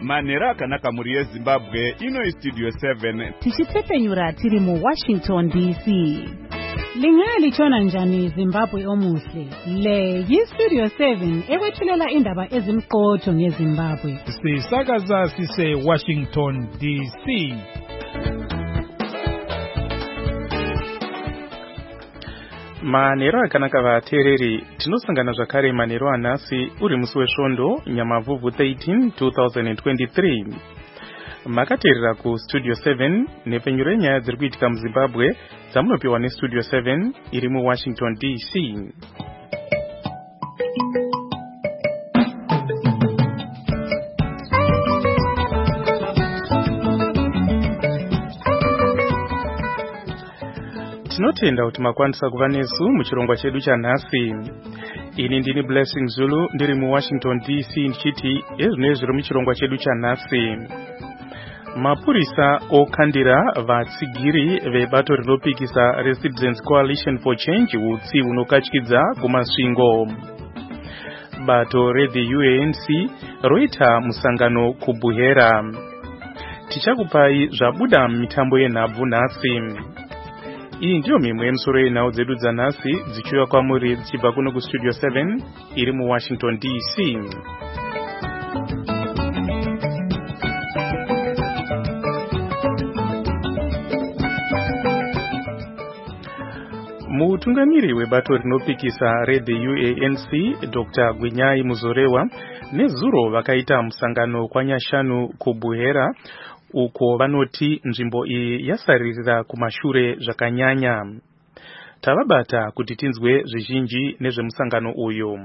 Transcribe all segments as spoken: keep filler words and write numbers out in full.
manhero akanaka muri yeZimbabwe. Ino Studio seven tichitepenyura tiri mu Washington D C. Lingali chona njani Zimbabwe omuhle. Le yi Studio seven ewethulela indaba ezimqotho ngeZimbabwe. Sisakaza sise Washington D C. Manhero akanaka vateereri, tinosangana zvakare manhero anhasi uri musi wesvondo Nyamavhuvhu thirteen twenty twenty-three. Makateerera ku Studio seven nepfenyuro yenyaya dziri kuitika muZimbabwe dzamunopiwa neStudio seven iri mu Washington D C. Tinotenda kuti makwanisa kuva nesu muchirongwa chedu chanhasi. Ini ndini Blessing Zulu ndiri mu Washington D C ndichiti ezvinenge zviri muchirongwa chedu chanhasi. Mapurisa okandira vatsigiri vebato rinopikisa Recitizens Coalition for Change utsi unokatyidza kumasvingo. Bato reThe U A N C roita musangano kuBuhera. Tichakupai zvabuda mitambo yenhabvu nhasi. Iyi ndiyo mimwe yemusoro yenhau dzedu dzanhasi dzichiuya kwamuri dzichibva kuno kuStudio seven iri mu Washington D C. Mutungamiri webato rinopikisa reThe U A N C Doctor Gwinyai Muzorewa nezuro vakaita musangano kwanyashanu kuBuhera uko vanoti nzvimbo iyi yasaririra kumashure zvakanyanya. Tavabata kuti tinzwe zvizhinji nezvemusangano uyu.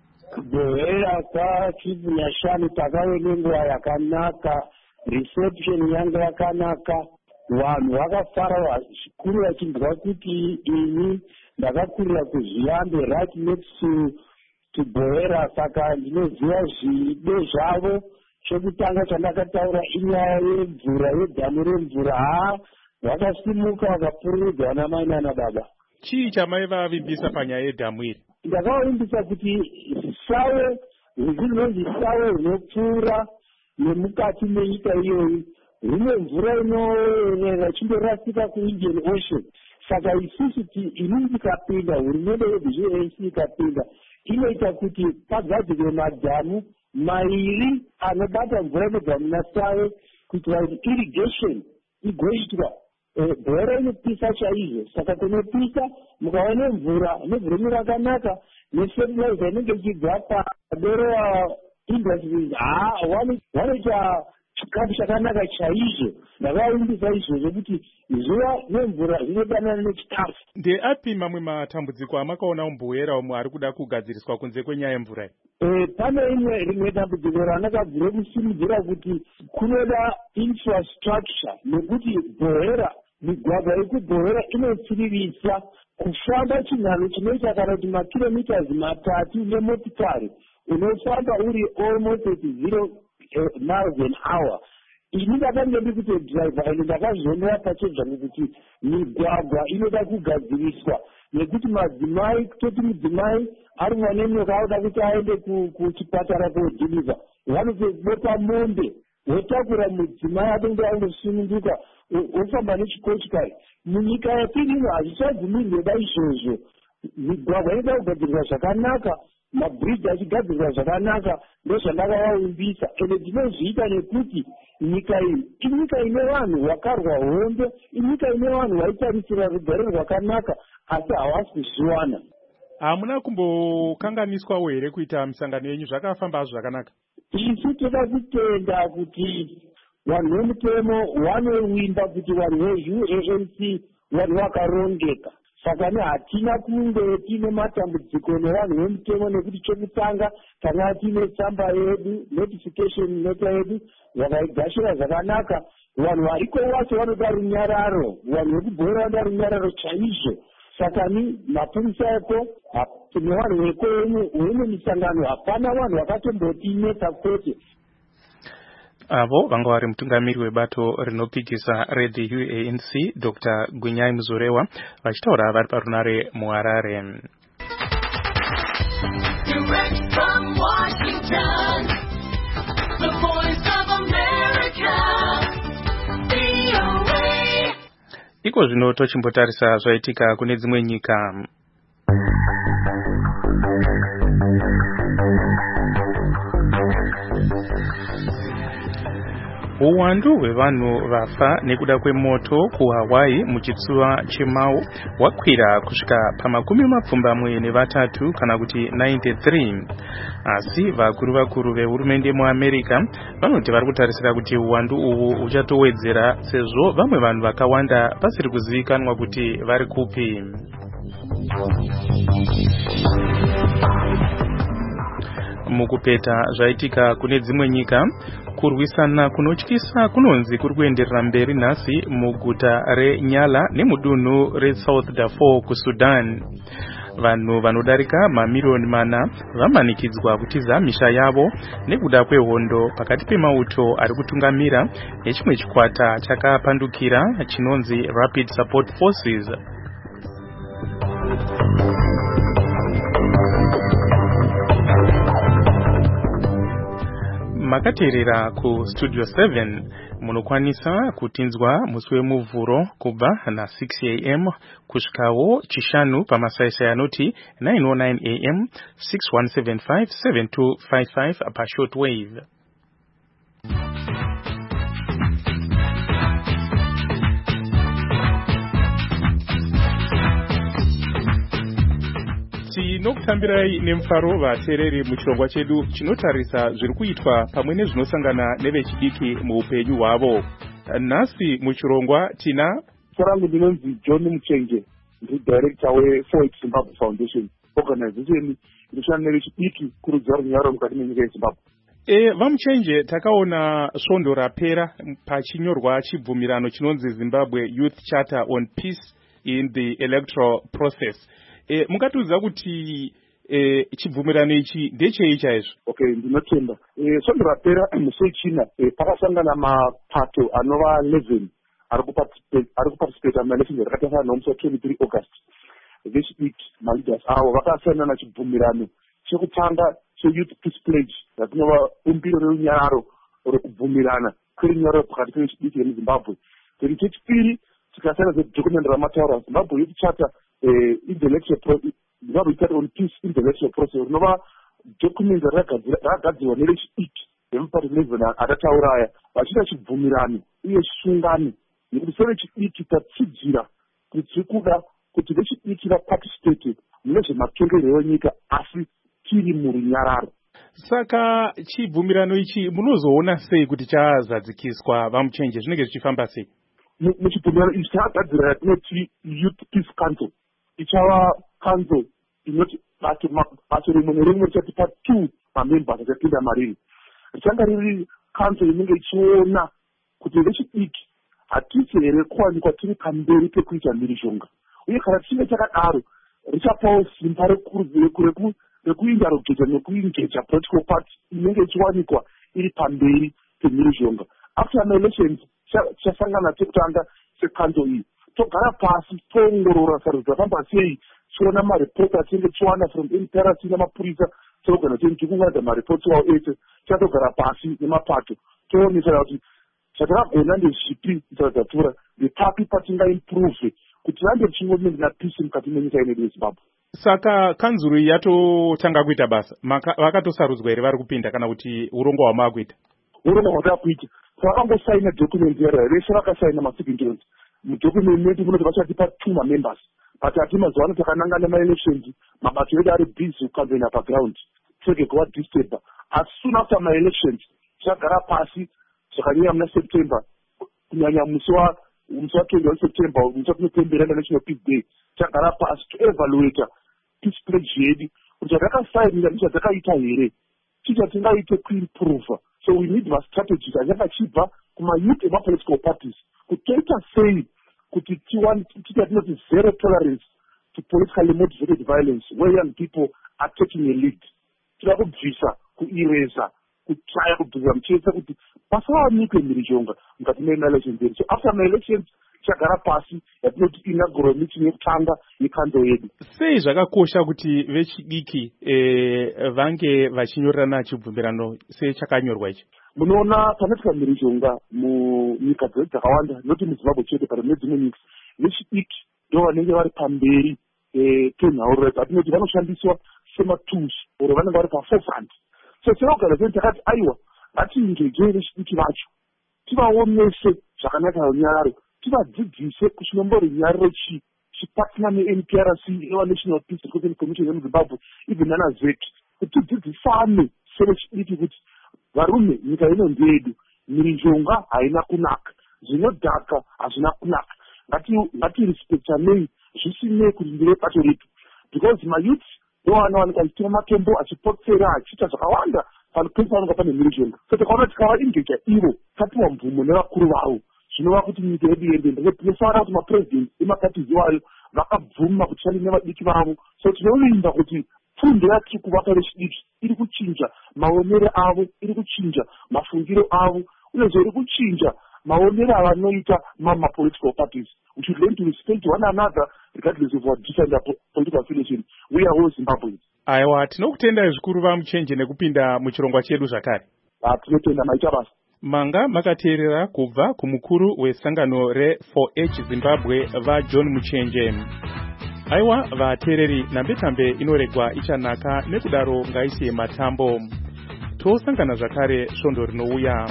Kubuhera kwachinyashanu takave nenguva yakanaka, reception yanga yakanaka, vanhu vakafara zvikuru vachinzwa kuti ini ndakakurira kuZviambe right next to to Buhera, saka ndinoziva zvido zvavo. Chokutanga chandakataura inyaya yemvura yedhamu remvura. Ha vakasimuka vakapfurudzwa namai nana baba. Chii chamaivavimbisa panyaya yedhamu iri? Ndakavavimbisa kuti sawe rinonzi sawe rinopfuura nemukati menyika iyoyi rine mvura inoerera ichindorasika kuIndian Ocean. Saka isusu inini tikapinda, hurumende yeThe U A N C ikapinda, inoita kuti pagadzirwe madhamu mairi anobata mvura inobva muna Sawe kuitira kuti irrigation igoitwa. Buhera inopisa chaizvo, saka kunopisa mukaona mvura nevhurumi rakanaka nefertilizer inenge ichibva padoro industries, ha vanoita chikafu chakanaka chaizvo. Ndakavavimbisa izvozvo kuti zuva nemvura zvinodanana nechikafu. Ndeapi mamwe matambudziko amakaona muBuhera omwe ari kuda kugadziriswa kunze kwenyaya yemvura? Eh, pane imwe rimwe dambudziko ranakabvire kusimudzira kuti kunoda infrastructure, nekuti Buhera, migwagwa yekuBuhera inotsiririsa kufamba chinhano chinoita kana kuti makilometers matatu nemotikari unofamba uri almost at zero uh, miles an hour. Ini ndakangendi kuti driver ine ndakazvionera pachezvangu kuti migwagwa inoda kugadziriswa, nekuti madzimai, kutoti mudzimai ari mwana nyoka anoda kuti aende kuchipatara kodhiliva, vanotobopa mombe wotakura mudzimai atonge anosununguka ofamba nechikochikari. Munyika yatirino hazvichagumiriroda izvozvo. Migwagwa inoda kugadziriswa zvakanaka, mabridge achigadziriswa zvakanaka, ndozvandakavavimbisa. Ende ndinozviita nekuti nyika iyi inyika ine vanhu vakarwa hondo, inyika ine vanhu vaitarisira rugare rwakanaka, asi havasi kuzviwana. Hamuna kumbokanganiswawo here kuita misangano yenyu? Zvakafamba zvakanaka? Isu toda kutenda kuti vanhu vemutemo vanovimba kuti vanhu veU A N C vanhu vakarongeka. Saka hatina kunge tine matambudziko nevanhu vemutemo, nekuti chekutanga tanga tine tsamba yedu, notification letter yedu, vakaigashira zvakanaka. Vanhu variko vacho vanoda runyararo, vanhu vekuBuhera vanoda runyararo chaizvo. Saka ni mapurisa eko nevanhu vekwenyu weimwe misangano hapana vanhu vakatombotinetsa kwete. Avo vanga vari mutungamiri webato rinopikisa reThe U A N C Doctor Gwinyai Muzorewa vachitaura vari parunare muHarare. Direct from Washington, the voice of America. iko zvino tochimbotarisa zvaitika kune dzimwe nyika. Uwandu hwevanhu vafa nekuda kwemoto kuHawaii muchitsuwa chemau wakwira kusvika pamakumi mapfumbamwe nevatatu kana kuti ninety-three. Asi vakuru vakuru vehurumende muAmerica vanoti vari kutarisira kuti uwandu uhu uchatowedzera sezvo vamwe vanhu vakawanda pasiri kuzivikanwa kuti vari kupi. Mukupeta zvaitika kune dzimwe nyika, kurwisana kunotyisa kunonzi kuri kuenderera mberi nhasi muguta reNyala nemudunhu reSouth Darfur kuSudan. Vanhu vanodarika mamiliyoni mana vamanikidzwa kutiza misha yavo nekuda kwehondo pakati pemauto ari kutungamira nechimwe chikwata chakapandukira chinonzi Rapid Support Forces. Makateerera ku Studio seven munokwanisa kutinzwa musi wemuvhuro kubva na six a m kusvikawo chishanu pamasaisai anoti nine oh nine a m six one seven five seven two five five pashortwave. Tinokutambirai nemufaro vateereri muchirongwa chedu chinotarisa zviri kuitwa pamwe nezvinosangana nevechidiki muupenyu hwavo. Nhasi muchirongwa tina Sarangu ndinonzi John Muchenge, ndi director weForex Zimbabwe Foundation, organization inoshanda nevechidiki kurudzira runyararo mukati menyika yeZimbabwe. E, vamuchenje takaona svondo rapera pachinyorwa chibvumirano chinonzi Zimbabwe Youth Charter on Peace in the Electoral Process. E, mungatiudza kuti e, chibvumirano ichi ndechei chaizvo? Okay, ndinotenda. E, svondo rapera musi wechina e, pakasangana mapato anova eleven ari kuparticipate muelections rakatarana nomusi wa twenty-three August. Vechidiki maleaders avo vakasainana chibvumirano chekutanga cheYouth Peace Pledge ratinova bumbiro reunyararo rekubvumirana kwerunyararo pakati pevechidiki vemuZimbabwe. Then chechipiri tikasaina zedocument ramataura Zimbabwe Youth Charter eh, intellectual process, Zimbabwe Charter on Peace intellectual process rinova document rakagadzirwa nevechidiki vemupati eleven akataura aya vachiita chibvumirano uye sungano nekuti sevechidiki tatsidzira kuti tiri kuda kuti vechidiki vaparticipate mune zvematongerero enyika asi tiri murunyararo. Saka chibvumirano ichi munozoona sei kuti chazadzikiswa vamuchenje, zvinenge zvichifamba sei? Muchibvumirano ichi chakagadzira yatinoti Youth Peace Council ichava council inoti bato rimwe nerimwe richatipa two mamembers achapinda mariri. Richanga riri council inenge ichiona kuti vechidiki hatisi here kuwanikwa tiri pamberi pekuita mhirizhonga, uye kana tichinge chakadaro richapawo simba rekuindarogeta nekuingeja political party inenge ichiwanikwa iri pamberi pemhirizhonga. After ma-elections tichasangana tekutanga secouncil iyi togara pasi toongorora sarudzo dzafamba sei, tichiona maripoti atinenge tichiwana from interest namapurisa togana teni tikunganidza maripoti wawo ese. Tichatogara pasi nemapato toonesana kuti chatakagona ndezvipi dzadzapfuura ndepapi patingaimprove kuti vange tichingomenge napeace mukati menyika yedu yeZimbabwe. Saka kanzuru iyi yatotanga kuita basa, vakatosarudzwa here vari kupinda kana kuti urongo hwamaakuita? Urongo hwatakuita tavakangosaina document yara vese vakasaina masignatures mudocument medu munoti vachatipa two mamembers but ati mazuva ano takanangana ma-elections mabato edu ari busy kukampeina paground tege kuva disturba. As soon after ma-elections tichagara pasi zvakanyanya muna September kunyanya musi wa twenty September musi watinopemberana National Peace Day tichagara pasi toevaluata peace pledge yedu kuti zvatakasainira ndichadzakaita here chicha tingaite kuimprova. So we need a strategy achanga chibva kumayouth emapolitical parties kuti toita sei kuti tinoti zero tolerance to politically motivated violence where young people are taking a lead. Tira kubvisa kuireza kutraya kubvisa muchesa kuti pasawanikwe mhirizhonga mukati me-elections edu. So after ma-elections tichagara pasi yatinoti inaugural meeting yekutanga yekando yedu. Sei zvakakosha kuti vechidiki e, vange vachinyorerana chibvumirano sechakanyorwa ichi? Munoona panoitika mhirizhonga munyika dzedu dzakawanda, noti muZimbabwe chete, but nedzimwe nyika vechidiki ndo vanenge vari pamberi penhau yedu, hatinoti vanoshandiswa sematools oro vanenge vari paforefront. So seorganization takati aiwa ngatiingejei vechidiki vacho, tivaomese zvakanaka runyararo, tivadzidzise kuti chinombori nyararo chi chipartner ne-N P R C eva National Peace Recognition Commission yemuZimbabwe even nana zetu kuti tidzidzisane sevechidiki kuti varume nyika ino ndeyedu, mirizhonga haina kunaka, zvinodhaka hazvina kunaka, ngatirespektanei zvisinei kuti ndire bato retu, because mayouth ndo vanowanikwa achitora matombo achipotsera achiita zvakawanda panopensa vanonga pane mirizhonga. So tikaona tikavaingeja ivo tapiwa mvumo nevakuru vavo, zvinova kuti nyika yedu iende mberi. Tinofanira kuti mapresident emakatizi wayo vakabvuma kuti shande nevadiki vavo. So tinovimba kuti pfundo yatiri kuvapa vechidiki iri kuchinja maonero avo, iri kuchinja mafungiro avo, uyezve iri kuchinja maonero avanoita mama-political parties. We should learn to respect one another regardless of our different political affiliation. We are all Zimbabweans. Aiwa, tinokutendai zvikuru vamuchenje nekupinda muchirongwa chedu zvakare. Tinotenda maita basa. Manga makateerera kubva kumukuru wesangano re four H Zimbabwe vaJohn Muchenje. Aiwa vateereri, nambetambe inoregwa ichanaka, nekudaro ngaise matambo. Tosangana zvakare svondo rinouya.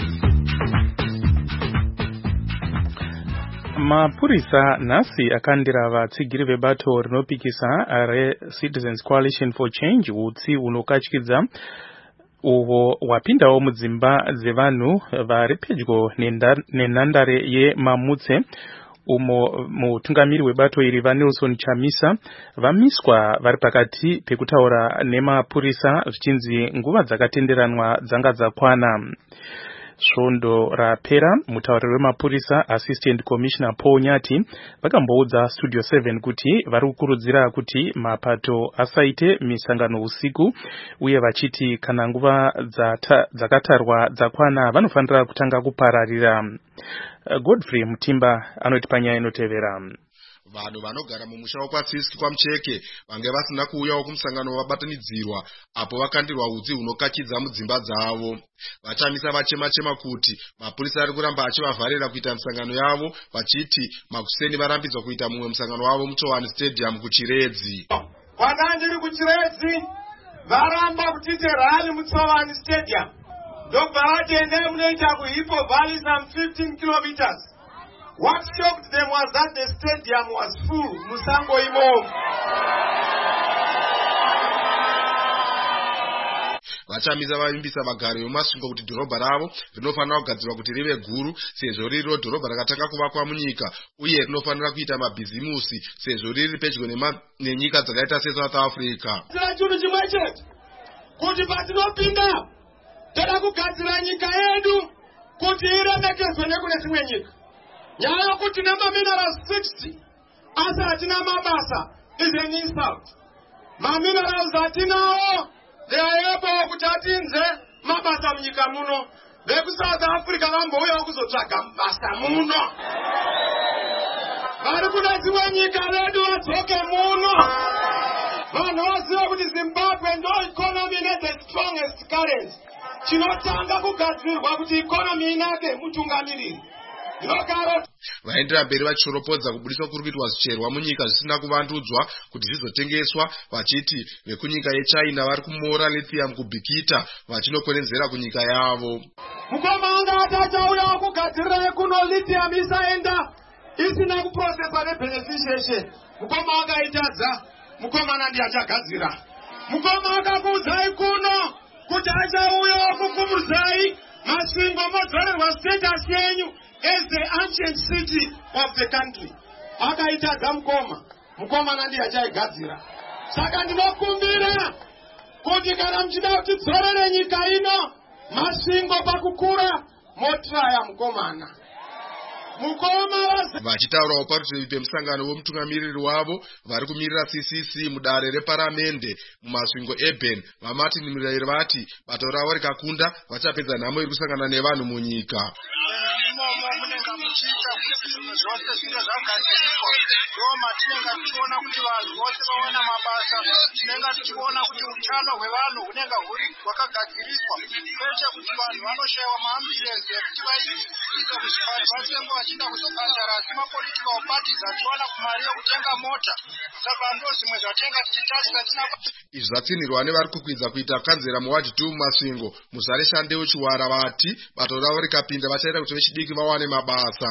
Mapurisa nhasi akandira vatsigiri vebato rinopikisa reCitizens Coalition for Change utsi unokatyidza uwo wapindawo mudzimba dzevanhu vari pedyo nenhandare yeMamutse, umo mutungamiri webato iri vaNelson Chamisa vamiswa vari pakati pekutaura nemapurisa zvichinzi nguva dzakatenderanwa dzanga dzakwana. Svondo rapera mutauriri wemapurisa Assistant Commissioner Paul Nyati vakamboudza Studio seven kuti vari kukurudzira kuti mapato asaite misangano usiku, uye vachiti kana nguva dzakatarwa dzakwana vanofanira kutanga kupararira. Godfrey Mutimba anoti panyaya inotevera. Vanhu vanogara mumusha wakwatsiski kwaMucheke vange vasina kuuyawo kumusangano wabatanidzirwa apo vakandirwa utsi hunokachidza mudzimba dzavo. Vachamisa vachema-chema kuti mapurisa ari kuramba achivavharira kuita misangano yavo, vachiti makuseni varambidzwa kuita mumwe musangano wavo muTsowani Stadium kuChiredzi. Kwana ndiri kuChiredzi varamba kutite rally muTsowani Stadium, ndobva vati endai munoita kuHippo Valley some fifteen kilometers. What shocked them was that the stadium was full. Musango imo. Vachamisa vavimbisa vagari vemasvingo kuti dhorobha ravo rinofanira kugadzirwa kuti rive guru sezvo ririwo dhorobha rakatanga kuvakwa munyika, uye rinofanira kuita mabhizimusi sezvo riri pedyo nenyika dzakaita seSouth Africa. Tira chinhu chimwe chete kuti patinopinda toda kugadzira nyika yedu kuti iremekezwe nekune dzimwe nyika. Nyaya yokuti namaminerals sixty asi hatina mabasa is an insult. Maminerals hatinawo, they are able kuti atinze mabasa munyika muno. VekuSouth Africa vambouyawo kuzotsvaga mabasa muno. Vari kuda dzimwe nyika redu vadzoke muno. Vanhu vaziva kuti Zimbabwe ndo economy ine the strongest currency. Chinotanga kugadzirwa kuti economy inake mutungamiriri. Vaendera mberi vachiropodza kubudiswa kuri kuitwa zvicherwa munyika zvisina kuvandudzwa kuti zvizotengeswa, vachiti vekunyika yeChina vari kumora lithium kubhikita vachinokwenenzera kunyika yavo. Mukoma anga atachauya kugadzirira kuno lithium isaenda isina kuprocesswa nebeneficiation. Mukoma akaitadza, mukoma nandi achagadzira. Mukoma akakuudzai kuno kuti achauya kukumudzai masvingo modzorerwa status yenyu as the ancient city of the country. Akaitadza mukoma, mukoma nandi achaigadzira. Saka ndinokumbira kuti kana muchida kuti dzorere nyika ino masvingo pakukura motraya mukomana. Mukoma vachitaurawo parutivi pemusangano womutungamiriri wavo vari kumirira C C C mudare reparamende mumasvingo eBen, vaMartin Murayeri vati bato ravo rikakunda vachapedza nhamo iri kusangana nevanhu munyika. zvinhu zvose zvinenge zvagadziriswa ndo matinenge tichiona kuti vanhu vose vawana mabasa, tinenge tichiona kuti utano hwevanhu hunenge huri hwakagadziriswa, kwete kuti vanhu vanoshayiwa maambulensi ekuti vaise kuzvipatara vasengo vachienda kuzvipatara, asi mapolitical parties achiwana kumari yekutenga mota. Saka ndo zvimwe zvatenga tichitarisa tina. Izvi zvatsinirwa nevari kukwidza kuita kanzera muwadi two mumasvingo muzare Shandewo Chiwara vati bato ravo rikapinda vachaita kuti vechidiki vawane mabasa.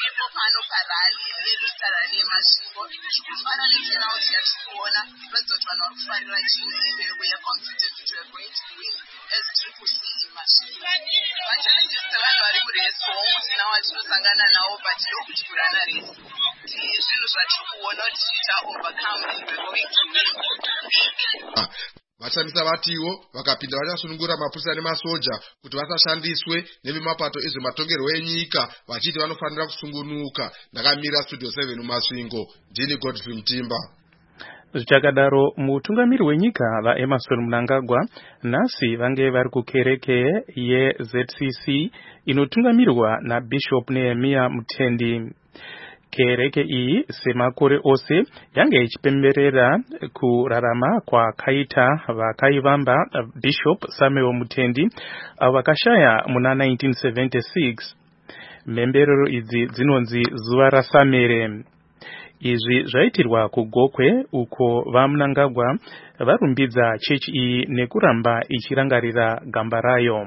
Vachamisa vatiwo vakapinda vachasunungura mapurisa nemasoja kuti vasashandiswe nevemapato ezvematongerwo enyika vachiti vanofanira kusungunuka. Ndakamira Studio seven mumasvingo, ndini Godfrey Mtimba. Zvichakadaro mutungamiri wenyika vaEmmerson Mnangagwa nhasi vange vari kukereke yeZ C C inotungamirwa naBishop Nehemiah Mutendi. Kereke iyi semakore ose yange ichipemberera kurarama kwakaita vakaivamba Bishop Samuel Mutendi vakashaya muna nineteen seventy-six. Mhemberero idzi dzinonzi zuva raSamere. Izvi zvaitirwa kuGokwe uko vaMnangagwa varumbidza chechi iyi nekuramba ichirangarira gamba rayo.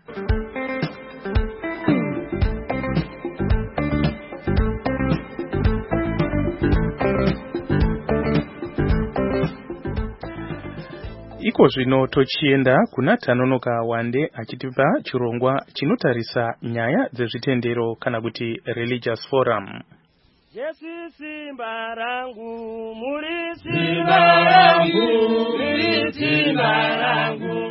Iko zvino tochienda kuna Tanonoka Wande achitipa chirongwa chinotarisa nyaya dzezvitendero kana kuti Religious Forum. Yesu simba rangu, muri simba rangu, muri simba rangu,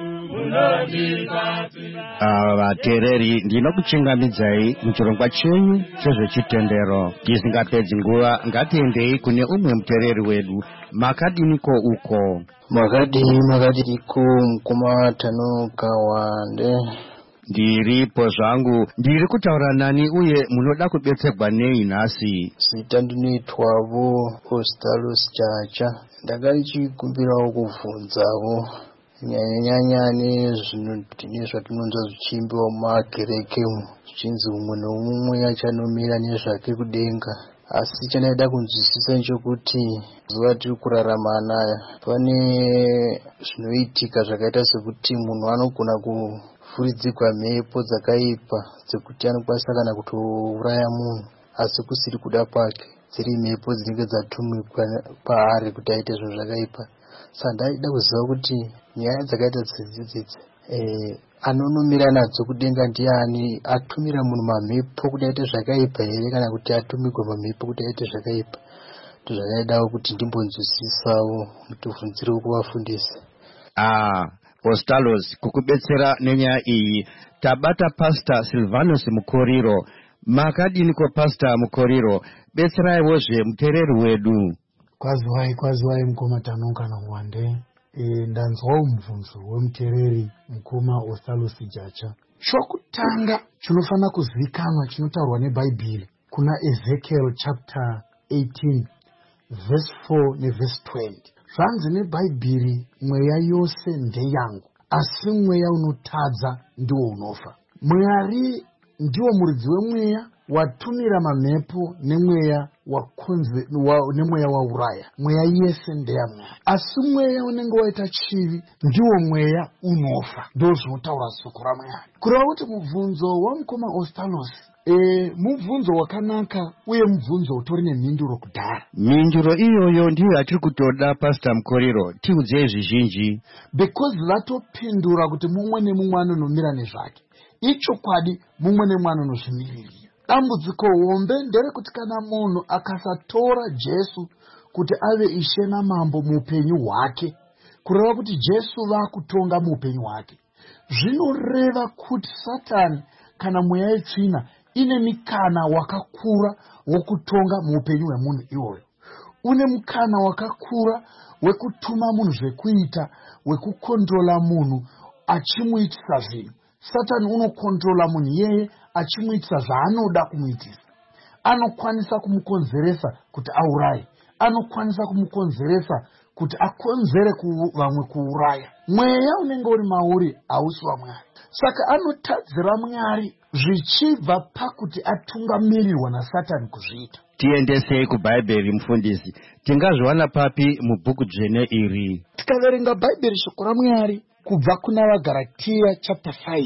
munondibata. Vateereri, ndinokuchingamidzai muchirongwa chenyu chezvechitendero. Tisingapedzi nguva, ngatiendei kune umwe muteereri wedu. Makadiniko uko? Makadini makadiniko mukoma Tanonoka Wande. Ndiripo zvangu, ndiri kutaura nani uye munoda kubetserwa nei nhasi? Zita ndinoitwavo Ostalos Chacha. Ndakari chikumbirawo kubvunzawo nyanya nezvino zvatinonzwa zvichimbiwa mumakereke zvichinzi umwe noumwe achanomira nezvake kudenga. Asi chandaida kunzwisisa nchokuti zuva tiri kurarama anaya pane zvinoitika zvakaita sekuti munhu anogona kufuridzirwa mhepo dzakaipa dzekuti anokwanisa kana kutouraya munhu asi kusiri kuda kwake, dziri mhepo dzinenge dzatumikwa paari kuti aite zvinhu zvakaipa. Saka ndaida kuziva kuti nyaya dzakaita sedzidzidzi eh anonomira nadzo kudenga ndiani, atumira munhu mamhepo kuti aite zvakaipa here kana kuti atumigwa mamhepo kuti aite zvakaipa. Ndozvakaidawo kuti ndimbonzwisisawo mutibvunzirewo kuvafundisi. Ah, Ostalos, kukubetsera nenyaya iyi tabata Pastor Silvanus Mukoriro. Makadiniko Pastor Mukoriro? Betseraiwozve muteereri wedu. Kwaziwai kwaziwai mukoma Tanonoka Wande. E, ndanzwawo mubvunzo wemuteereri mukoma Ostalos Chacha. Chokutanga chinofana kuzivikanwa chinotaurwa neBhaibheri kuna Ezekiel chapter eighteen verse four neverse twenty. Zvanzi neBhaibheri, mweya yose ndeyangu, asi mweya unotadza ndiwo unofa. Mwari ndiwo muridzi wemweya watumira mamhepo nemweya wakonze wa, nemweya wauraya. Mweya yese ndeyamwari, asi mweya unenge waita chivi ndiwo mweya unofa. Ndo zvinotaura soko raMwari. Kureva kuti mubvunzo wamukoma Ostalos e, mubvunzo wakanaka uye mubvunzo utori nemhinduro kudhara. Mhinduro iyoyo ndiyo yatiri kutoda Pastor Mukoriro, tiudzei zvizhinji. Because vatopindura kuti mumwe nemumwe anonomira nezvake. Ichokwadi mumwe nemumwe anozvimiririra. Dambudziko hombe nderekuti kana munhu akasatora Jesu kuti ave ishe namambo muupenyu hwake, kureva kuti Jesu vakutonga muupenyu hwake, zvinoreva kuti Satani kana mweya yetsvina ine mikana wakakura wokutonga muupenyu hwemunhu iwoyo. Une mukana wakakura wekutuma munhu zvekuita, wekukontrola munhu achimuitisa zvinhu. Satani unokontrola munhu yeye achimuitisa zvaanoda kumuitisa. anokwanisa kumukonzeresa kuti auraye, anokwanisa kumukonzeresa kuti akonzere vamwe kuuraya. Mweya unenge uri mauri hausi waMwari. Saka anotadzira Mwari zvichibva pakuti atungamirirwa naSatani kuzviita. Tiendesei kuBhaibheri mufundisi. Tingazviwana papi mubhuku dzvene iri? Tikaverenga Bhaibheri shoko raMwari kubva kuna vaGaratia chapter five.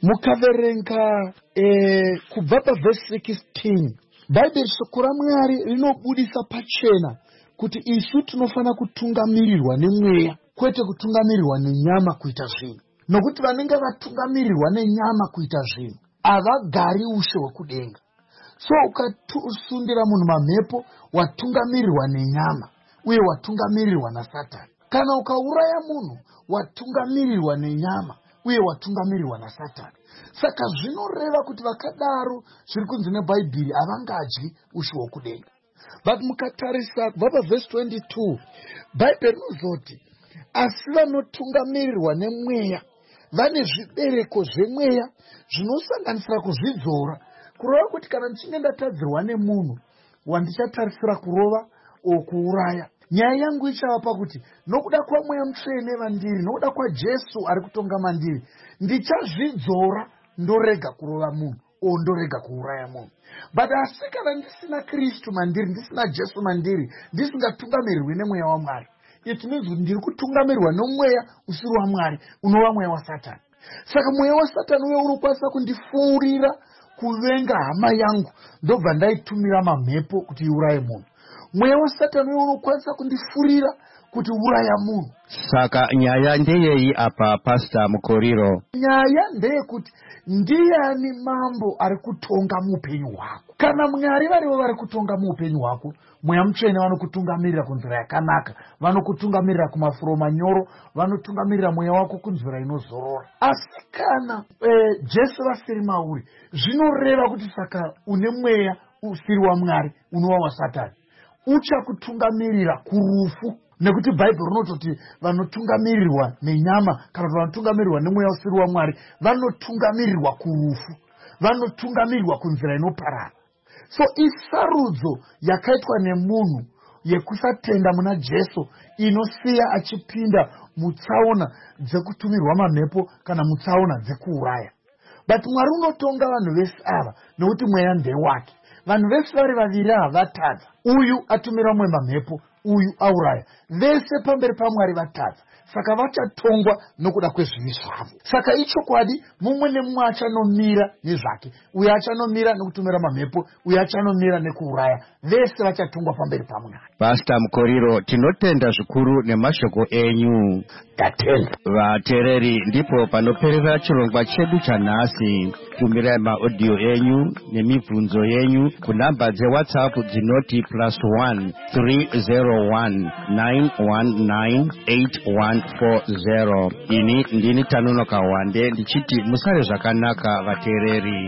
Mukaverenga eh, kubva pavhesi sixteen. Bhaibheri shoko raMwari rinobudisa pachena kuti isu tinofana kutungamirirwa nemweya kwete kutungamirirwa nenyama kuita zvinhu. Nokuti vanenge vatungamirirwa nenyama kuita zvinhu havagari ushe hwekudenga. So ukasundira munhu mamhepo watungamirirwa nenyama uye watungamirirwa naSatani. Kana ukauraya munhu watungamirirwa nenyama uye watungamirirwa naSatani. Saka zvinoreva kuti vakadaro zviri kunzi neBhaibheri havangadyi ushe hwekudenga. But mukatarisa kubva pavhesi twenty-two, Bhaibheri rinozoti asi vanotungamirirwa nemweya vane zvibereko zvemweya zvinosanganisira kuzvidzora, kurova kuti kana ndichinge ndatadzirwa nemunhu wandichataridzira kurova o kuuraya, nyaya yangu ichava pakuti nokuda kwaMweya Mutsvene vandiri, nokuda kwaJesu ari kutonga mandiri, ndichazvidzora ndorega kurova munhu o ndorega kuuraya munhu. But asi kana ndisina Kristu mandiri, ndisina Jesu mandiri, ndisingatungamirirwi nemweya waMwari, it means ndiri kutungamirirwa nomweya usiri waMwari, unova mweya waSatani. Saka mweya waSatani uye unokwanisa kundifuurira kuvenga hama yangu ndobva ndaitumira mamhepo kuti iuraye munhu. Mweya waSatani uye unokwanisa kundifurira kuti uraya munhu. Saka nyaya ndeyei apa Pastor Mukoriro? Nyaya ndeyekuti ndiani mambo ari kutonga muupenyu hwako. Kana Mwari varivo vari kutonga muupenyu hwako, Mweya Mutsvene vanokutungamirira kunzira yakanaka, vanokutungamirira kumafuro manyoro, vanotungamirira mweya wako kunzira inozorora. Asi kana e, Jesu vasiri mauri, zvinoreva kuti saka une mweya usiri waMwari, unova waSatani, uchakutungamirira kurufu. Nekuti Bhaibheri rinototi vanotungamirirwa nenyama kana kuti vanotungamirirwa nemweya usiri waMwari vanotungamirirwa kurufu, vanotungamirirwa kunzira inoparara. So isarudzo yakaitwa nemunhu yekusatenda muna Jesu inosiya achipinda mutsaona dzekutumirwa mamhepo kana mutsaona dzekuuraya. But Mwari unotonga vanhu vese ava nokuti mweya ndewake. Vanhu vese vari vaviri ava vatadza, uyu atumira mumwe mamhepo, uyu auraya. Vese pamberi paMwari vatadza, saka vachatongwa nokuda kwezvivi zvavo. Saka ichokwadi, mumwe nemumwe achanomira nezvake. Uyu achanomira nekutumira mamhepo, uyu achanomira nekuuraya. Vese vachatongwa pamberi paMwari. Pastor Mukoriro, tinotenda zvikuru nemashoko enyu. Tatenda. Vateereri, ndipo panoperera chirongwa chedu chanhasi. Tumirai maaudio enyu nemibvunzo yenyu kunhamba dzeWhatsApp dzinoti plus one three zero one nine one nine eight one four zero. Ini ndini Tanonoka Wande ndichiti musare zvakanaka vateereri.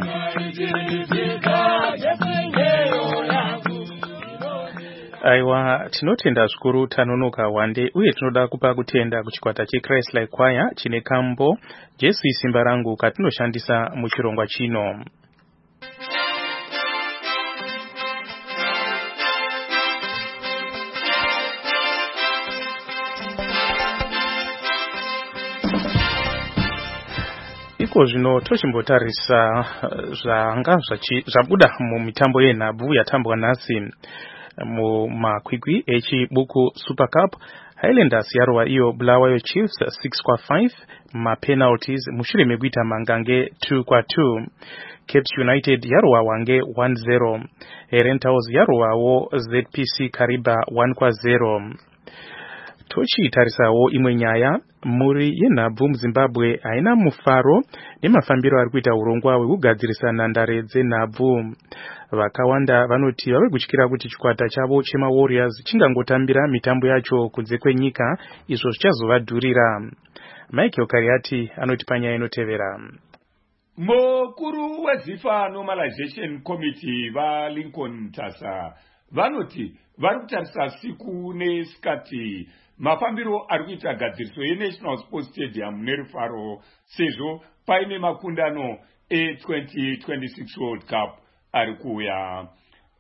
Aiwa, tinotenda zvikuru Tanonoka Wande, uye tinoda kupa kutenda kuchikwata cheChrist Like Choir chine kambo Jesu Simba Rangu katinoshandisa muchirongwa chino. Iko zvino tochimbotarisa zvanga zvabuda mumitambo yenhabvu yatambwa nhasi mumakwikwi echibuku Super Cup. Highlanders yarova iyo Bulawayo Chiefs six kwa five, mapenalties mushure mekuita mangange two kwa two. Cape United yarova Wange one zero. Rentals yarovawo Z P C Kariba one kwa zero. Tochitarisawo imwe nyaya, muri yenhabvu muZimbabwe haina mufaro nemafambiro ari kuita urongwa hwekugadzirisa nhandare dzenhabvu. Vakawanda vanoti vave kutyira kuti chikwata chavo chema Warriors chingangotambira mitambo yacho kunze kwenyika, izvo zvichazovadhurira. Michael Kariati anoti panyaya inotevera. Mukuru weZIFA Normalization Committee vaLincoln Tasa vanoti vari kutarisa siku nesikati mafambiro ari kuita gadziriso yeNational Sports Stadium nerufaro sezvo paine makundano e twenty twenty-six World Cup ari kuuya.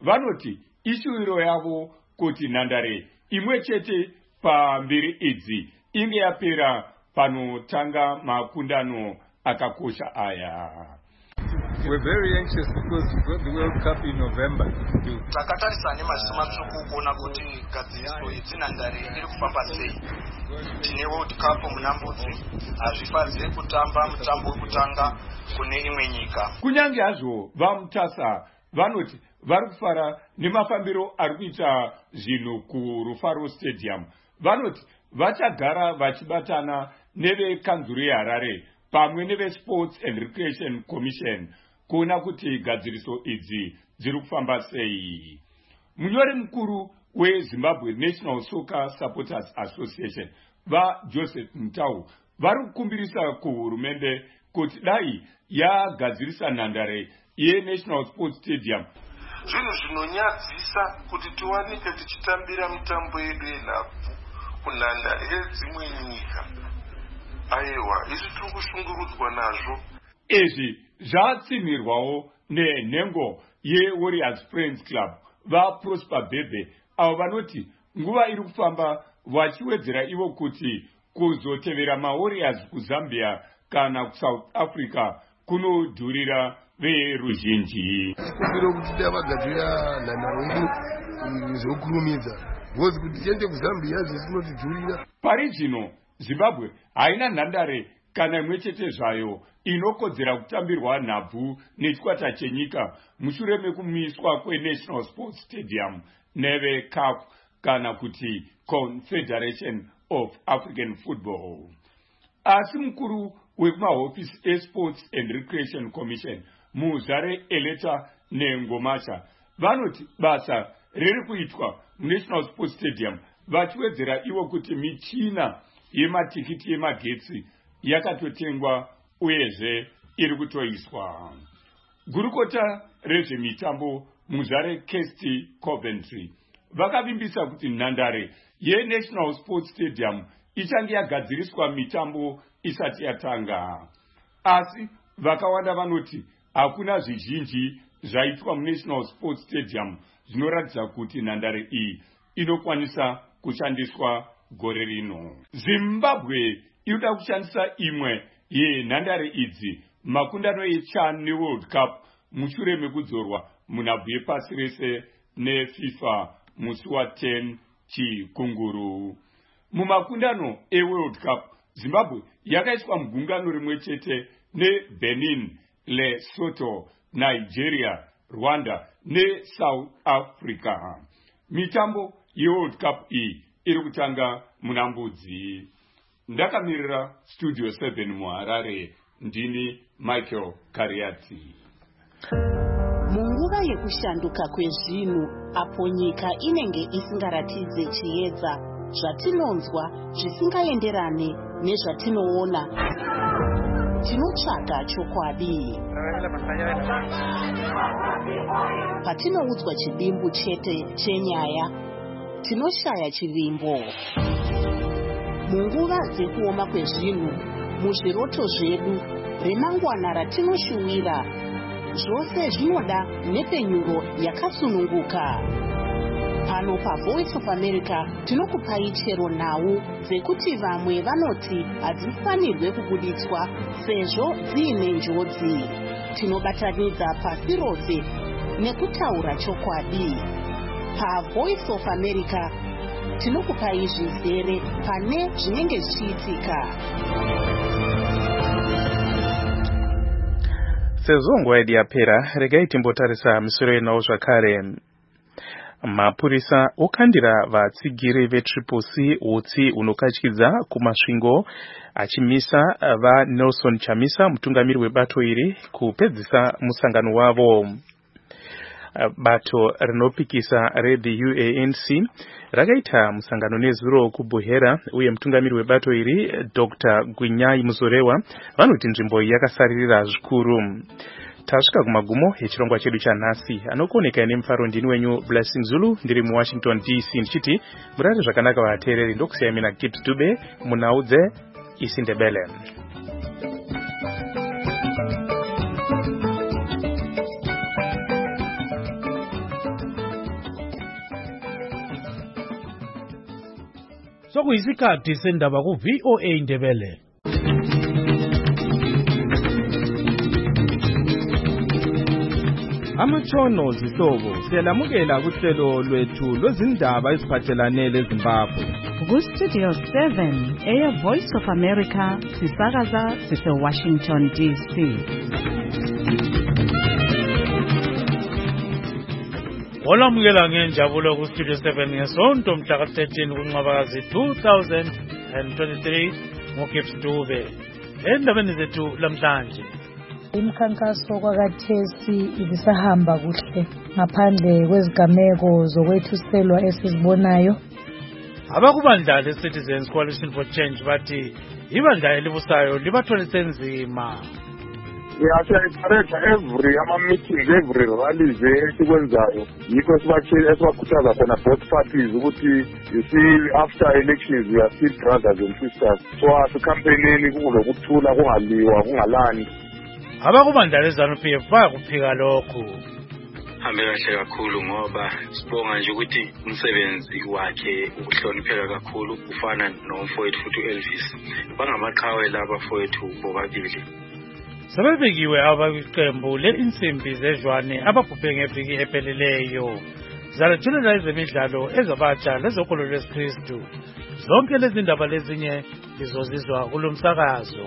vanoti ishuwiro yavo kuti nhandare imwe chete pambiri idzi inge yapera panotanga makundano akakosha aya. We're very anxious because we've got the World Cup in November. Takatarisa nemaziso matsvuku kuona kuti gadziriso yedzinhandare iri kufamba sei. Tine World Cup munambudzi, hazvifadze kutamba mutambo wekutanga kune imwe nyika. Kunyange hazvo vamutasa vanoti vari kufara nemafambiro ari kuita zvinhu kuRufaro Stadium. Vanoti vachagara vachibatana nevekanzuro yeHarare pamwe neveSports and Recreation Commission kuona kuti gadziriso idzi dziri kufamba sei. Munyori mukuru weZimbabwe National Soccer Supporters Association vaJoseph Mutau vari kukumbirisa kuhurumende kuti dai yagadzirisa nhandare yeNational Sports Stadium. Zvinhu zvinonyadzisa kuti tiwanike tichitambira mitambo yedu yenhabvu kunhandare yedzimwe nyika. Aiwa, izvi tiri kushungurudzwa nazvo. Izvi zvatsinhirwawo nenhengo yeWarriors Friends Club vaProsper Bebe avo vanoti nguva iri kufamba vachiwedzera ivo kuti kuzotevera maWarriors kuZambia kana kuSouth Africa kunodhurira veruzhinji. Kumbiro kuti davagadzira nhandare yedu zvokurumidza ngozi kuti tiende kuZambia zvisinotidhurira. Pari zvino Zimbabwe haina nhandare kana imwe chete zvayo inokodzera kutambirwa nhabvu nechikwata chenyika mushure mekumiswa kweNational Sports Stadium neve-C A F kana kuti Confederation of African Football. Asi mukuru wekumahofisi eSports and Recreation Commission Muzare Eleta Nengomasha vanoti basa riri kuitwa muNational Sports Stadium vachiwedzera ivo kuti michina yematikiti yemagetsi yakatotengwa uyezve iri kutoiswa. Gurukota rezvemitambo Muzare Kesti Coventry vakavimbisa kuti nhandare yeNational Sports Stadium ichange yagadziriswa mitambo isati yatanga. Asi vakawanda vanoti hakuna zvizhinji zvaitwa muNational Sports Stadium zvinoratidza kuti nhandare iyi inokwanisa kushandiswa gore rino. Zimbabwe inoda kushandisa imwe yenhandare idzi makundano eCHAN neWorld Cup mushure mekudzorwa munhabvu yepasi rese neFIFA musi wa10 chikunguru. Mumakundano eWorld Cup Zimbabwe yakaiswa mugungano rimwe chete neBenin, Lesotho, Nigeria, Rwanda neSouth Africa. Mitambo yeWorld Cup iyi iri kutanga munambudzi. Ndakamirira Studio seven muHarare, ndini Michael Kariati. Munguva yekushanduka kwezvinhu apo nyika inenge isingaratidze chiedza, zvatinonzwa zvisingaenderane nezvatinoona, tinotsvaga chokwadi. Patinoudzwa chidimbu chete chenyaya, tinoshaya chivimbo. Munguva dzekuoma kwezvinhu, muzviroto zvedu, remangwana ratinoshuwira, zvose zvinoda nepenyuro yakasununguka. Pano paVoice of America tinokupai chero nhau dzekuti vamwe vanoti hadzifanirwe kubuditswa sezvo dziine njodzi. Tinobatanidza pasi rose nekutaura chokwadi. PaVoice of America tinokupai zvizere pane zvinenge zvichiitika. Sezvo nguva yedu yapera, regai timbotarisa misoro yenawo zvakare. Mapurisa okandira vatsigiri veTriple C utsi unokatyidza kumasvingo achimisa vaNelson Chamisa mutungamiri webato iri kupedzisa musangano wavo. Bato rinopikisa reDe-U A N C rakaita musangano nezuro kuBuhera uye mutungamiri webato iri Doctor Gwinyai Muzorewa vanoti nzvimbo yakasaririra zvikuru. Tasvika kumagumo echirongwa chedu chanhasi. Anokuoneka nemufaro ndini wenyu Blessing Zulu, ndiri muWashington D C ndichiti murare zvakanaka vateereri, ndokusiyai mina Gibbs Dube munaudze isiNdebele. sekuyisikhathi sendaba ku V O A Ndebele. Amatshono zihlobo siyalamukela kuhlelo lwethu lwezindaba eziphathelane leZimbabwe. Ku Studio seven eya Voice of America sisakaza sise Washington D C. Olamukela ngenjabulo ku Studio seven ngesonto mhla ka thirteen kuNcwabakazi two thousand twenty-three ngoGibbs Dube. Endabeni zethu lamhlanje. Imikhankaso kwakathesi ibisahamba kuhle ngaphandle kwezigameko zokwethuselwa esizibonayo. Abakubandla le-Citizens Coalition for Change bathi ibandla elibusayo libatholise nzima. Siya-encourage every ama-meetings, every rallies esikwenzayo yikho esibakhuthaza khona both parties ukuthi you see after elections we are still brothers and sisters. So asikhampenini kulokuthula kungaliwa kungalandi. Abakubandla le-ZANU P F bayakuphika lokhu. Hambe kahle kakhulu ngoba sibonga nje ukuthi umsebenzi wakhe ukuhlonipheka kakhulu ufana nomfowethu futhi uElvis. Bangamaqhawe laba fowethu bobabili. Sebebekiwe abayiqembu le-insimbi zezwane ababhubhe ngeviki epheleleyo. Zalethulela ezemidlalo ezabatsha lezokholo lwesikristu. Zonke lezi ndaba lezinye lizozizwa kulo msakazo.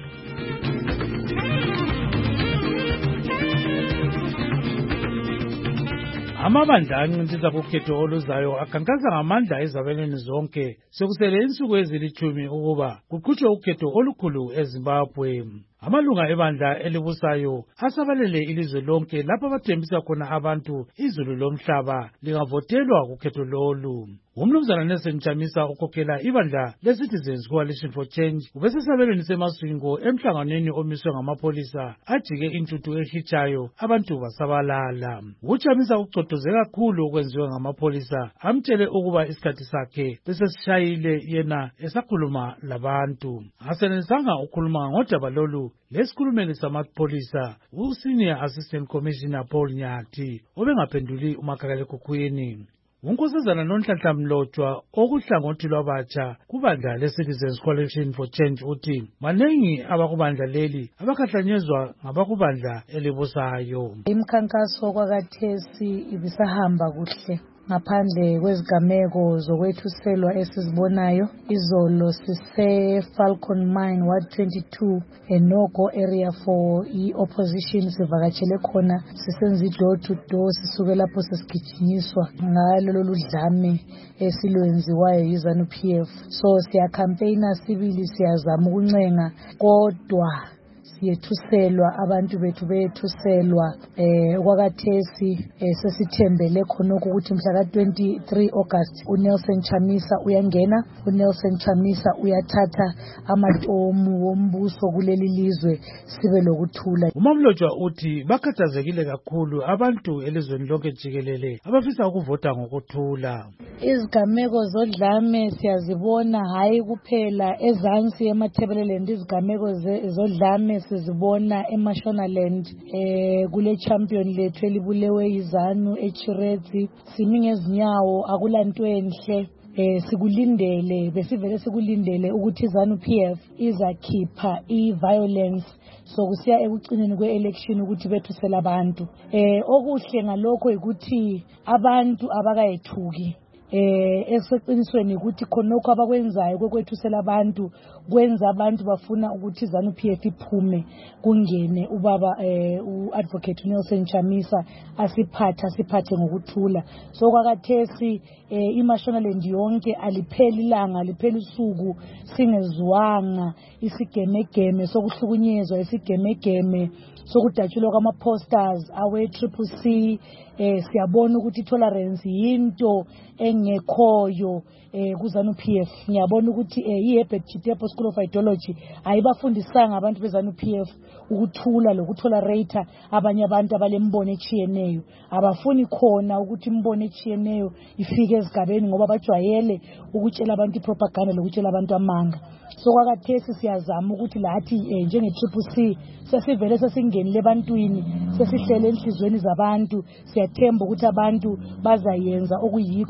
Amabandla ancintisana kukhetho oluzayo akhankasa ngamandla ezabelweni zonke sekusele insuku ezilithumi ukuba kuqhutshwe ukhetho olukhulu eZimbabwe. Amalunga ebandla elibusayo asabalele ilizwe lonke lapho abathembisa khona abantu izulu lomhlaba lingavotelwa kukhetho lolu. Umnumzana Nelson Chamisa ukhokhela ibandla le-Citizens Coalition for Change ubesesabelweni seMasvingo emhlanganweni omiswe ngamapolisa ajike intuthu ehitshayo abantu basabalala. UChamisa ucothoze kakhulu okwenziwe ngamapolisa amtshele ukuba isikhathi sakhe besesishayile yena esakhuluma labantu. Asenelisanga ukukhuluma ngodaba lolu lesikhulumeli samapolisa uSenior Assistant Commissioner Paul Nyathi obengaphenduli umakhalekhukhwini. Unkosazana Nonhlanhla Mlotshwa okuhlangothi lwabatsha kubandla le-Citizens Coalition for Change uthi manengi abakubandla leli abakhahlanyezwa ngabakubandla elibusayo. Imikhankaso kwakathesi ibisahamba kuhle ngaphandle kwezigameko zokwethuselwa esizibonayo. Izolo sise Falcon Mine Ward twenty-two eNogo area for i-opposition sivakatshele khona sisenza i-door to door sisuke lapho sesigijinyiswa ngalo lolu dlame esilwenziwayo yi-ZANU P F. So siya campaigna sibili siyazama ukuncenga kodwa siyethuselwa abantu bethu bethuselwa eh kwakathesi eh, sesithembele khonoko ukuthi mhla ka twenty-three August uNelson Chamisa uyangena. uNelson Chamisa uyathatha amatomu wombuso kuleli lizwe sibe lokuthula. UMamlotshwa uthi bakhathazekile kakhulu abantu elizweni lonke jikelele abafisa ukuvota ngokuthula. Izigameko zodlame siyazibona hayi kuphela ezansi emathebeleleni, izigameko zodlame sizibona eMashonaland eh kule champion lethu elibulewe izanu eChiretsi. Simi ngezinyawo akulanto enhle. Eh sikulindele besivele sikulindele ukuthi iZANU P F izakhipha i-violence sokusiya ekucineni kwe-election ukuthi bethusela abantu. Eh okuhle ngalokho ukuthi abantu abakayethuki eh eseqinisweni ukuthi khonokho abakwenzayo kokwethusela abantu kwenza abantu bafuna ukuthi iZANU P F iphume kungene ubaba eh uadvocate Nelson Chamisa asiphatha asiphathe ngokuthula. So kwakathesi eh iMashonaland yonke alipheli ilanga alipheli usuku singezwanga isigemegeme sokuhlukunyezwa isigemegeme sokudatshulwa kwama-posters awe triple C. Eh siyabona ukuthi tolerance yinto engekhoyo eh kuZANU P F. Ngiyabona ukuthi eh iHerbert Chitepo School of Ideology ayibafundisanga abantu beZANU P F ukuthula lokutolerate abanye abantu abalembono echiyeneyo. Abafuni khona ukuthi imbono echiyeneyo ifike ezigabeni ngoba bajwayele ukutshela abantu ipropaganda lokutshela abantu amanga. So kwakathesi siyazama ukuthi lathi eh, njenge triple C sesivele sesingenile ebantwini sesihlele enhlizweni zabantu. Siyathemba ukuthi abantu bazayenza okuyikho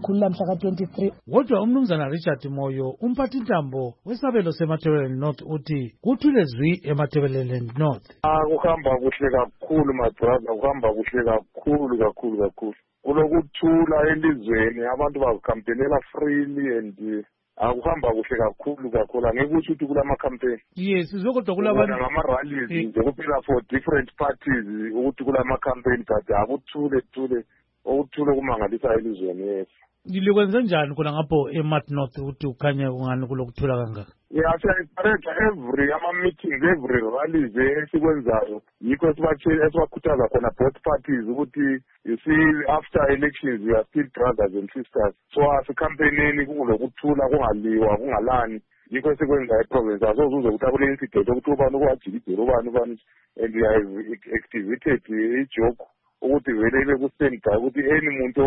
likhulula mhla ka twenty-three. Kodwa umnumzana Richard Moyo umphathintambo wesabelo seMatabeleland North uthi kuthule zwi eMatabeleland North. Ah kuhamba kuhle kakhulu my brother, kuhamba kuhle kakhulu kakhulu kakhulu. Kulokuthula elizweni, abantu bazikhampenela freely and akuhamba kuhle kakhulu kakhulu. Angeke usho ukuthi kulama campaign. Yes, sizokodwa kulabantu ngama rallies nje kuphela for different parties ukuthi kulama campaign but akuthule thule okuthule kumangalisa elizweni. Yes. Ngilokwenza njani khona ngapho eMat North ukuthi ukhanya ungani kulokuthula kangaka? Yeah, siyayipareta every ama meetings, every rallies esikwenzayo. Yikho sibathile esibakhuthaza khona both parties ukuthi you see after elections we are still brothers and sisters. So as campaigning kulokuthula kungaliwa kungalani. Yikho sikwenza eprovince azozuza ukuthi akule incident ukuthi ubani kwajikidela ubani ubani and we have activated ijoke ukuthi vele ibe ku-stand by ukuthi any muntu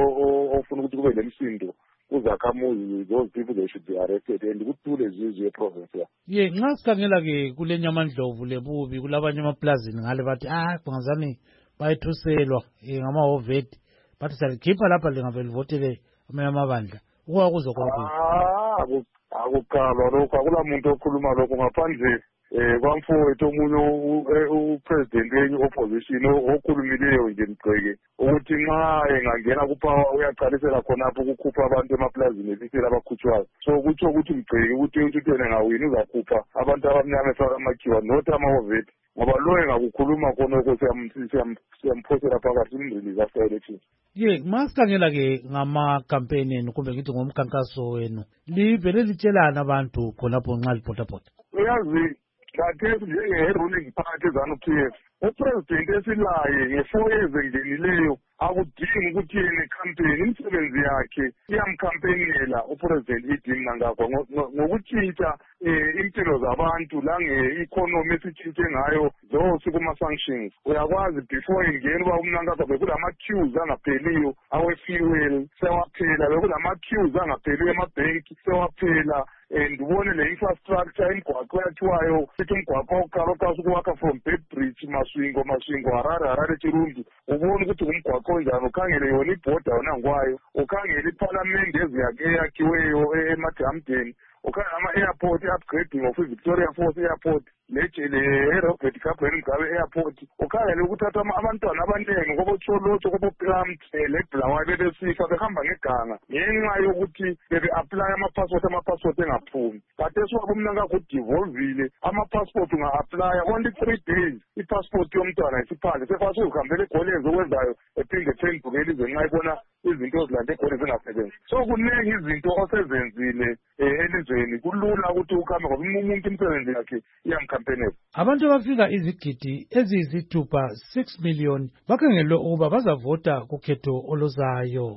ofuna ukuthi kube lemsindo kuzakhamuzi, those people they should be arrested and kuthule zizwe eprovince. Ye nxa sikhangela-ke kule nyamandlovu lebubi kulabanye amaplazini ngale bathi ah bangazani bayethuselwa ngamahoveti bathi salikhipha lapha lingabe livotele amanye amabandla ukuba kuzwa kwakho. Akukalwa lokho, akula muntu okhuluma lokho ngaphandle eh kwamfowethu omunye upresident wenye opposition okhulumileyo nje Mgceke ukuthi nxa engangena kupower uyaqalisela khonapho ukukhupha abantu emaplazini ebisela abakhutshwayo. So kutsho ukuthi Mgceke ukuthi ukuthi wena ngawini uzakhupha abantu abamnyama efaka amakhiwa not amahhoveti ngoba lo engakukhuluma khonoko siyamphosela phakathi imrelease after election. Ye masikhangela-ke ngama-campaign enu kumbe ngithi ngomkhankaso wenu livele litshelana abantu khonapho nxa lipotapota? Uyazi khathesi njenge-ruling party ZANU-P F upresident esilaye nge-four years engenileyo akudingi ukuthi yena campaign imisebenzi yakhe iyamkhampenela upresident idingi nangakho ngokutshintsha impilo zabantu lange-economy esitshintshe ngayo zonke kuma-sanctions. Uyakwazi before ingena uba umnankaza bekulama-queues angapheliyo awe-fuel sewaphela, bekulama-queues angapheliyo emabhenki sewaphela. And ubone le infrastructure imigwaqo yakhiwayo sithi umgwaqo wokuqala oqasa ukuwakha from Bedbridge Maswingo Maswingo Harare Harare Chirunzi ubone ukuthi ngumgwaqo onjani, ukhangele yona ibhoda yona ngwayo, ukhangele iparliament eziyakhiweyo eMadamdeni, ukhangele ama-airport i-upgrading of i-Victoria Falls Airport le-Robert Gabriel Mugabe Airport, ukhangele ukuthatha abantwana abaningi koboTsholotsho koboPlant leBulawayo bebesifa behamba ngeganga ngenxa yokuthi bebe-apply ama-passport ama-passport engaphumi. Khathesi wabo umnankakho udivolvile ama-passport unga-applya only three days i-passport yomntwana isiphande sekwazi uzihambela eGolezi okwenzayo ephinde ePenduka elizweni nxa ibona izinto ezilande eGolezi zingasebenzi. So kuningi izinto osezenzile elizweni, kulula ukuthi ukhambe ngoba umuntu imisebenzi yakhe iyamkhampenela. Abantu abafika izigidi eziyisithupha six million bakhangelwe ukuba bazavota kukhetho oluzayo.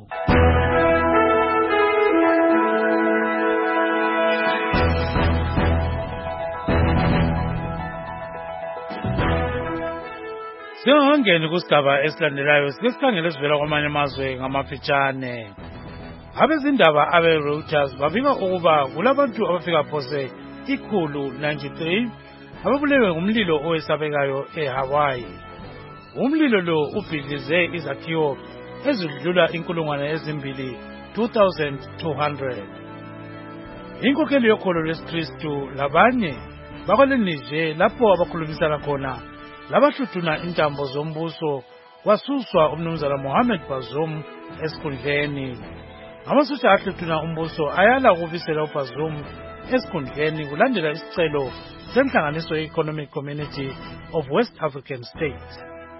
Singangeni kusigaba esilandelayo sike sikhangele esivela kwamanye amazwe ngamafitshane. Abezindaba abe-Reuters babika ukuba kulabantu abafika phose ikhulu ninety-three ababulewe ngumlilo owesabekayo eHawaii. Umlilo lo ubhidlize izakhiwo ezidlula inkulungwane ezimbili two thousand two hundred. Inkokheli yokholo lwesikristu labanye bakwalenije lapho abakhulumisana khona labahluthuna intambo zombuso kwasuswa umnumzana Mohammed Bazoum esikhundleni. Amasotsha ahluthuna umbuso ayala ukubisela uBazoum esikhundleni kulandela isicelo senhlanganiso ye-Economic Community of West African States.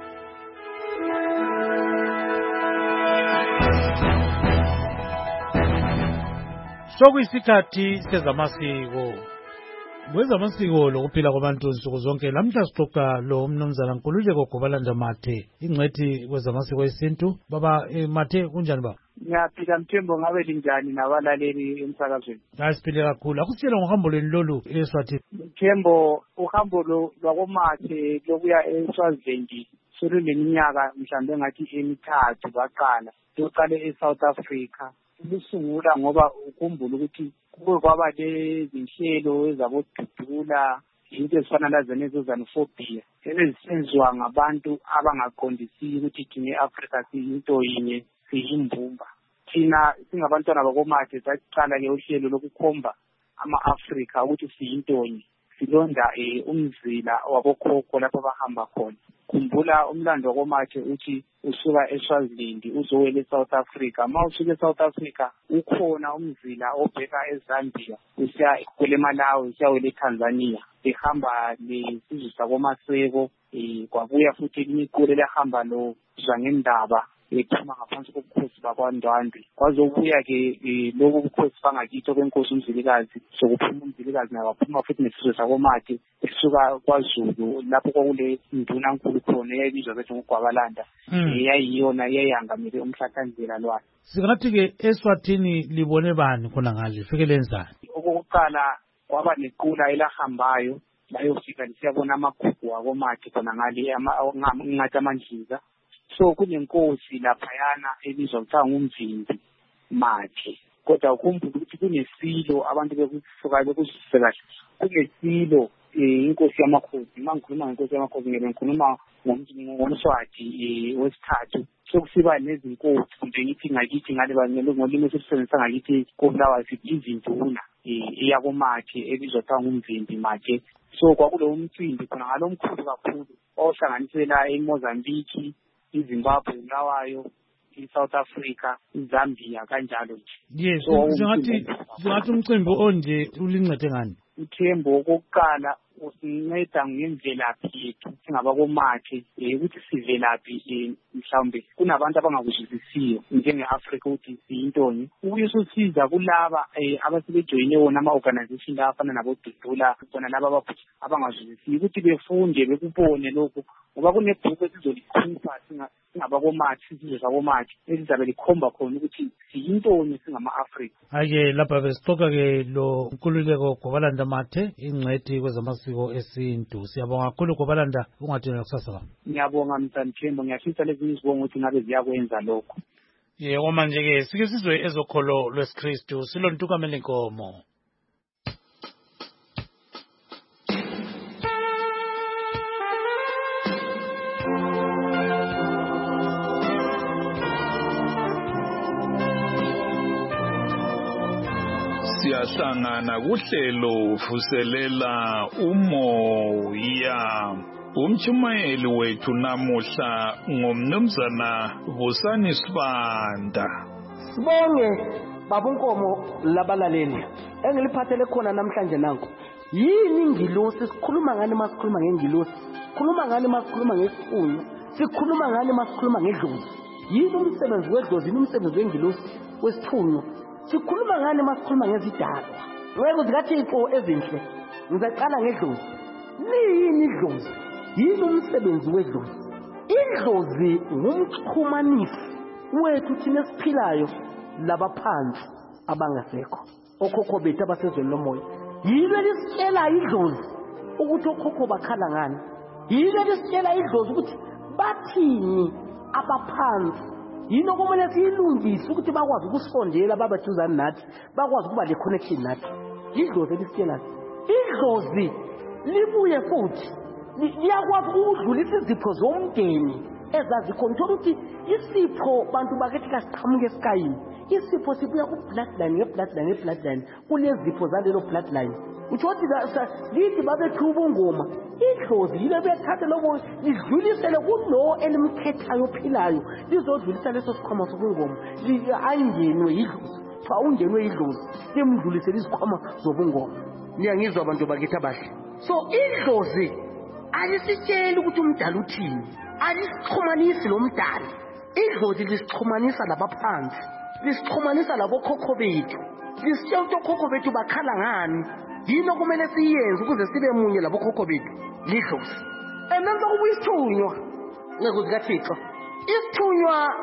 Sokuyisikhathi sezamasiko. Kwezamasiko lokuphila kwabantu nsuku zonke lamhla sixoxa lo mnumzana Nkululeko Gobalanda Mathe ingcwethi kwezamasiko esintu. Baba Mathe kunjani baba? Ngiyaphila Mthembo, ngabe linjani nabalaleli emsakazweni? Ngasiphile kakhulu. Akusitshela ngohambo lweni lolu eSwatini. Mthembo, uhambo lwakomathe lokuya eSwaziland soluneminyaka mhlawumbe ngathi emithathu baqala. Luqale eSouth Africa. Lusungula ngoba ukhumbula ukuthi kube kwaba lezinhlelo ezabodudula into ezifana lazona ezozanofobia ezisenziwa ngabantu abangaqondisiyo ukuthi thina eAfrica siyinto yinye siyimbumba. thina singabantwana bakomakhe saqala ke uhlelo lokukhomba ama-Afrika ukuthi siyintoni, silonda um umzila wabokhokho lapho bahamba khona. Khumbula umlando wakomakhe uthi usuka eSwaziland uzowela eSouth Africa. Ma usuka eSouth Africa ukhona umzila obheka eZambia usiya kule Malawi usiyawela eTanzania, ehamba lesizwe sakoMaseko, um kwabuya futhi imikule lehamba lo Zwangendaba ephuma ngaphansi kobukhosi bakwaNdwandwe. Kwazobuya-ke lobu bukhosi bangakithi kwenkosi uMzilikazi, sokuphuma uMzilikazi naye waphuma futhi nesizwe sakomakhe esisuka kwaZulu lapho kwakule ndunankulu khona eyayibizwa bethi nguGwabalanda, eyayiyona eyayihangamele umhlahlandlela lwayo. Singathi-ke eSwatini libone bani khona ngale lifike lenzani? Okokuqala kwaba nequla elahambayo layofika lisiyabona amagugu wakomakhe khona ngale ngathi amandliza. So kunenkosi laphayana ebizwa kuthiwa ngumvimbi makhe, kodwa ukhumbule ukuthi kunesilo abantu bekusuka bekusise kahle, kunesilo inkosi yamakhosi. Uma ngikhuluma ngenkosi yamakhosi ngeke ngikhuluma ngomswati wesithathu. Sokusiba nezinkosi kumbe ngithi ngakithi ngale ngolimi esisebenzisa ngakithi koBulawayo sithi izinduna iyakomakhe ebizwa kuthiwa ngumvimbi makhe. So kwakulowo mcimbi khona ngalo mkhulu kakhulu ohlanganisela eMozambique, iZimbabwe, Bulawayo, iSouth Africa, iZambia kanjalo nje. Yes, singathi singathi umcimbi onje ulincede ngani? Uthembo okokuqala usinceda ngemvelaphi yethu singabakomakhe, ukuthi sivelaphi mhlawumbe kunabantu abangakuzwisisiyo njenge-Afrika ukuthi siyintoni. Ubuye usiza kulaba abasebejoyine wona ama-organization la afana nabodudula bona laba abangazwisisiyo ukuthi befunde bekubone lokhu, ngoba kunebhuku esizolikhupha singabakomakhe, isizwe sakomakhe elizabe likhomba khona ukuthi siyintoni singama-Afrika. Ake lapha besixoxa-ke lo Nkululeko Gwabalanda Mathe, ingcwethi kwezamasiko esintu. Siyabonga kakhulu Gwabalanda, ungathini kusasa la. Ngiyabonga Mthanithembo, ngiyafisa lezi ngizibonga ukuthi ngabe ziyakwenza lokho. Yebo manje-ke sike sizwe ezokholo lwesikristu silontukamela inkomo. Siyahlangana kuhlelo vuselela umoya. Umchumayeli wethu namuhla ngomnumzana Busani Sibanda. Sibonge babunkomo labalaleli. Engiliphathele khona namhlanje nanku. Yini ingilosi? Sikhuluma ngani masikhuluma ngengilosi? Sikhuluma ngani masikhuluma ngesifunyo? Sikhuluma ngani masikhuluma ngedlozi? Yini umsebenzi wedlozi? Yini umsebenzi wengilosi wesifunyo? Sikhuluma ngani masikhuluma ngezidalwa? Ngeke zikaThixo ezinhle. Ngizaqala ngedlozi. Yini idlozi? Yini umsebenzi wedlozi? Idlozi ngumxhumanisi wethu thina esiphilayo labaphansi abangasekho, okhokho bethu abasezweni lomoya. Yilo lisitshela idlozi ukuthi okhokho bakhala ngani. Yilo lisitshela idlozi ukuthi bathini abaphansi. Yino kumele siyilungise ukuthi bakwazi ukusondela babaduzane nathi, bakwazi ukuba le connection nathi. Idlozi lisitshela. Idlozi libuye futhi liyakwazi ukudlulisa izipho zomndeni ezazikhona. Uthola ukuthi isipho bantu bakithi kasiqhamuke esikayini. Isipho sibuya ku-bloodline nge-bloodline nge-bloodline kunezipho zalelo bloodline. Utsho ukuthi lithi babethu ubungoma. Idlozi yile bethathe lokho lidlulisele kulo elimkhethayo ophilayo lizodlulisa leso sikhwama sobungoma. Ayingenwe yidlozi, fa ungenwe yidlozi limdlulisele izikhwama zobungoma. Niyangizwa abantu bakithi abahle. So idlozi alisitsheli ukuthi umdala uthini, alisixhumanisi lo mdala. Idlozi lisixhumanisa labaphansi, lisixhumanisa labokhokho bethu, lisitshela ukuthi okhokho bethu bakhala ngani. Yini okumele siyenze ukuze sibe munye labokhokho bethu? Lidlozi. Emenza kuba isithunywa ngeke zikaThixo. Isithunywa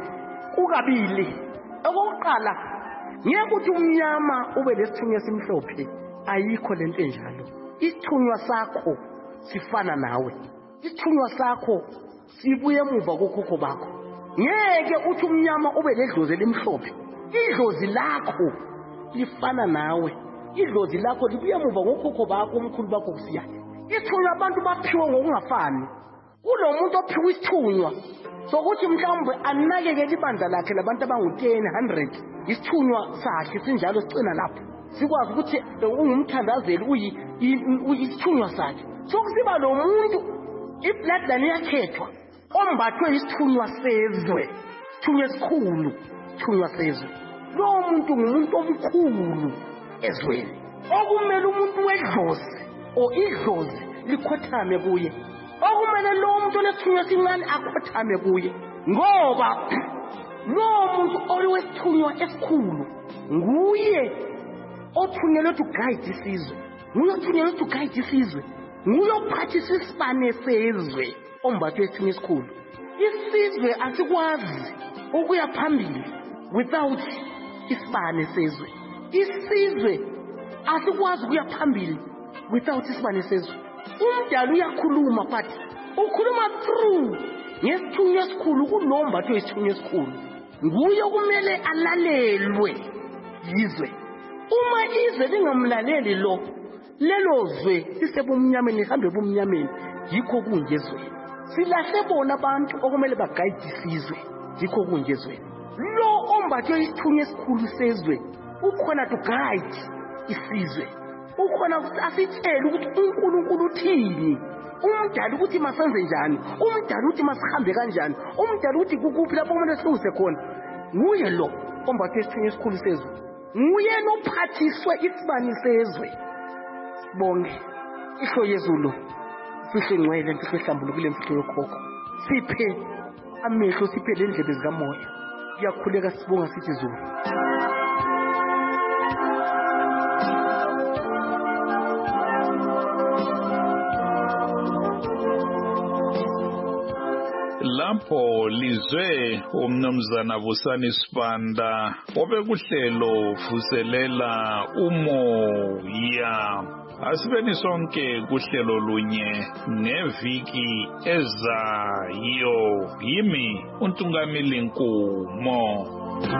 kukabili. Okokuqala ngeke uthi umnyama ube lesithunywa esimhlophe. Ayikho lento enjalo. Isithunywa sakho sifana nawe. Isithunywa sakho sibuye emuva kokhokho bakho. Ngeke uthi umnyama ube ledlozi elimhlophe. Idlozi lakho lifana nawe. Idlozi lakho libuye emuva kokhokho bakho, umkhulu bakho kusiyana. Isithunywa abantu baphiwe ngokungafani. kulo muntu ophiwa isithunywa sokuthi mhlawumbe anakekele ibandla lakhe labantu abangu-ten hundred isithunywa sakhe sinjalo sicina lapho sikwazi ukuthi ungumthandazeli uyisithunywa sakhe sokusiba lo muntu ibloodline iyakhethwa ombathwe isithunywa sezwe isithunywa esikhulu isithunywa sezwe lowo muntu ngumuntu omkhulu ezweni okumele umuntu wedlozi o idlozi likhothame kuye okumele lowo muntu olesithunywa esincane akhothame kuye ngoba lowo muntu olwesithunywa esikhulu nguye othunyelwe to guide isizwe nguye othunyelwe to guide isizwe nguye ophathisa isibane sezwe ombathwe isithunywa esikhulu isizwe asikwazi ukuya phambili without isibane sezwe isizwe asikwazi ukuya phambili without isibane sezwe umdala uyakhuluma but ukhuluma through ngesithunywa esikhulu kunombathwe isithunywa esikhulu nguye kumele alalelwe yizwe uma izwe lingamlaleli lo lelo zwe lisebumnyameni lihambe bumnyameni yikho kungezweni silahle bona abantu okumele bagayide isizwe yikho kungezweni lo ombathwe isithunywa esikhulu sezwe ukhona to guide isizwe ukhona ukuthi asitshele ukuthi uNkulunkulu uthini umdala ukuthi masenze njani umdala ukuthi masihambe kanjani umdala ukuthi kukuphi lapho kumele sihluse khona nguye lo ombathwe isithunywa esikhulu sezwe nguye nophathiswe isibani sezwe bonke ihlo yezulu sihle ngcwele mfihlo hlambulukile mfihlo yokhokho siphe amehlo siphe lendlebe zikamoya iyakhuleka sibonga sithi zulu lapho lizwe umnumzana Busani Sibanda obekuhlelo vuselela umoya asibeni sonke kuhlelo lunye neviki ezayo yimi uNtungamili Nkumo.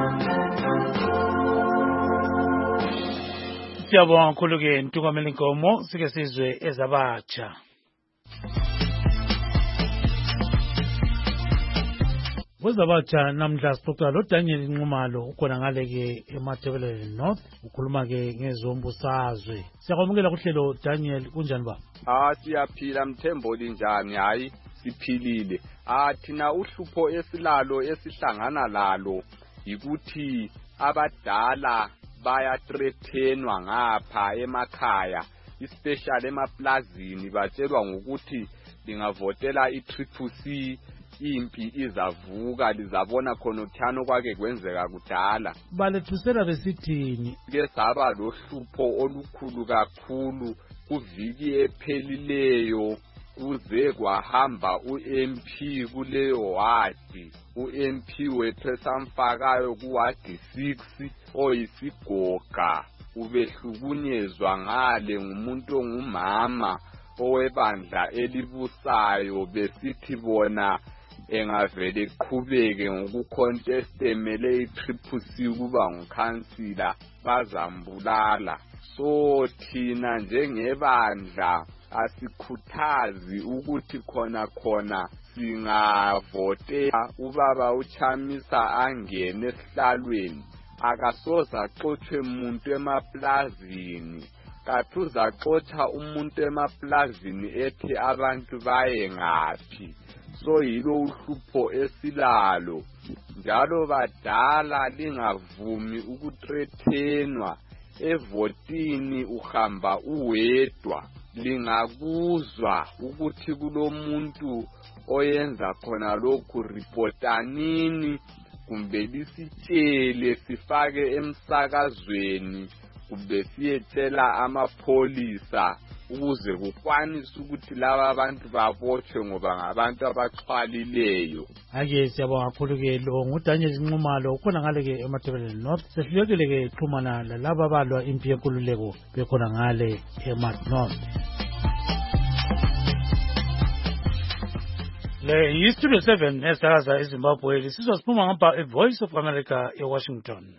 Siyabonga kakhulu ke Ntungamili Nkumo sike sizwe ezabatsha. Wezabatsha namhla sixoxa lo Daniel Nxumalo ukhona ngale ke eMathebeleni North ukhuluma ke ngezombusazwe. Siyakwamukela kuhlelo Daniel kunjani ba? Ah siyaphila Mthembo linjani hayi siphilile. Ah thina uhlupho esilalo esihlangana lalo yikuthi abadala bayatrethenwa ngapha emakhaya especially emaplazini batshelwa ngokuthi lingavotela i-Triple C impi izavuka lizabona khona uthano kwake kwenzeka kudala balethusela besithini ke saba lohlupho olukhulu kakhulu kuviki ephelileyo kuze kwahamba u-M P kuleyo wadi u-M P wethu esamfakayo kuwadi six oyisigoga ubehlukunyezwa ngale ngumuntu ongumama owebandla elibusayo besithi bona engavele qhubeke ngokucontest emele i-Triple C kuba ngukhansila bazambulala. So thina njengebandla asikhuthazi ukuthi khona khona singavotela ubaba uChamisa angene esihlalweni akasoza axothwe umuntu emaplazini kathi uzaxotha umuntu emaplazini ethi abantu baye ngaphi. So yilo uhlupho esilalo njalo badala lingavumi ukutrethenwa evotini uhamba uwedwa lingakuzwa ukuthi kulomuntu oyenza khona lokhu reportanini kumbe lisitshele sifake emsakazweni kumbe siyetshela amapolisa ukuze kukwanise ukuthi laba abantu babotshwe ngoba ngabantu abaxhwalileyo. Ake siyabonga kakhulu ke lo nguDaniel Nxumalo ukhona ngale ke eMathebeleni North sehlulekile ke xhumana lalaba abalwa impi yenkululeko bekhona ngale eMath North. Le yiStudio seven esakaza eZimbabwe lisizwa siphuma ngapha eVoice of America eWashington.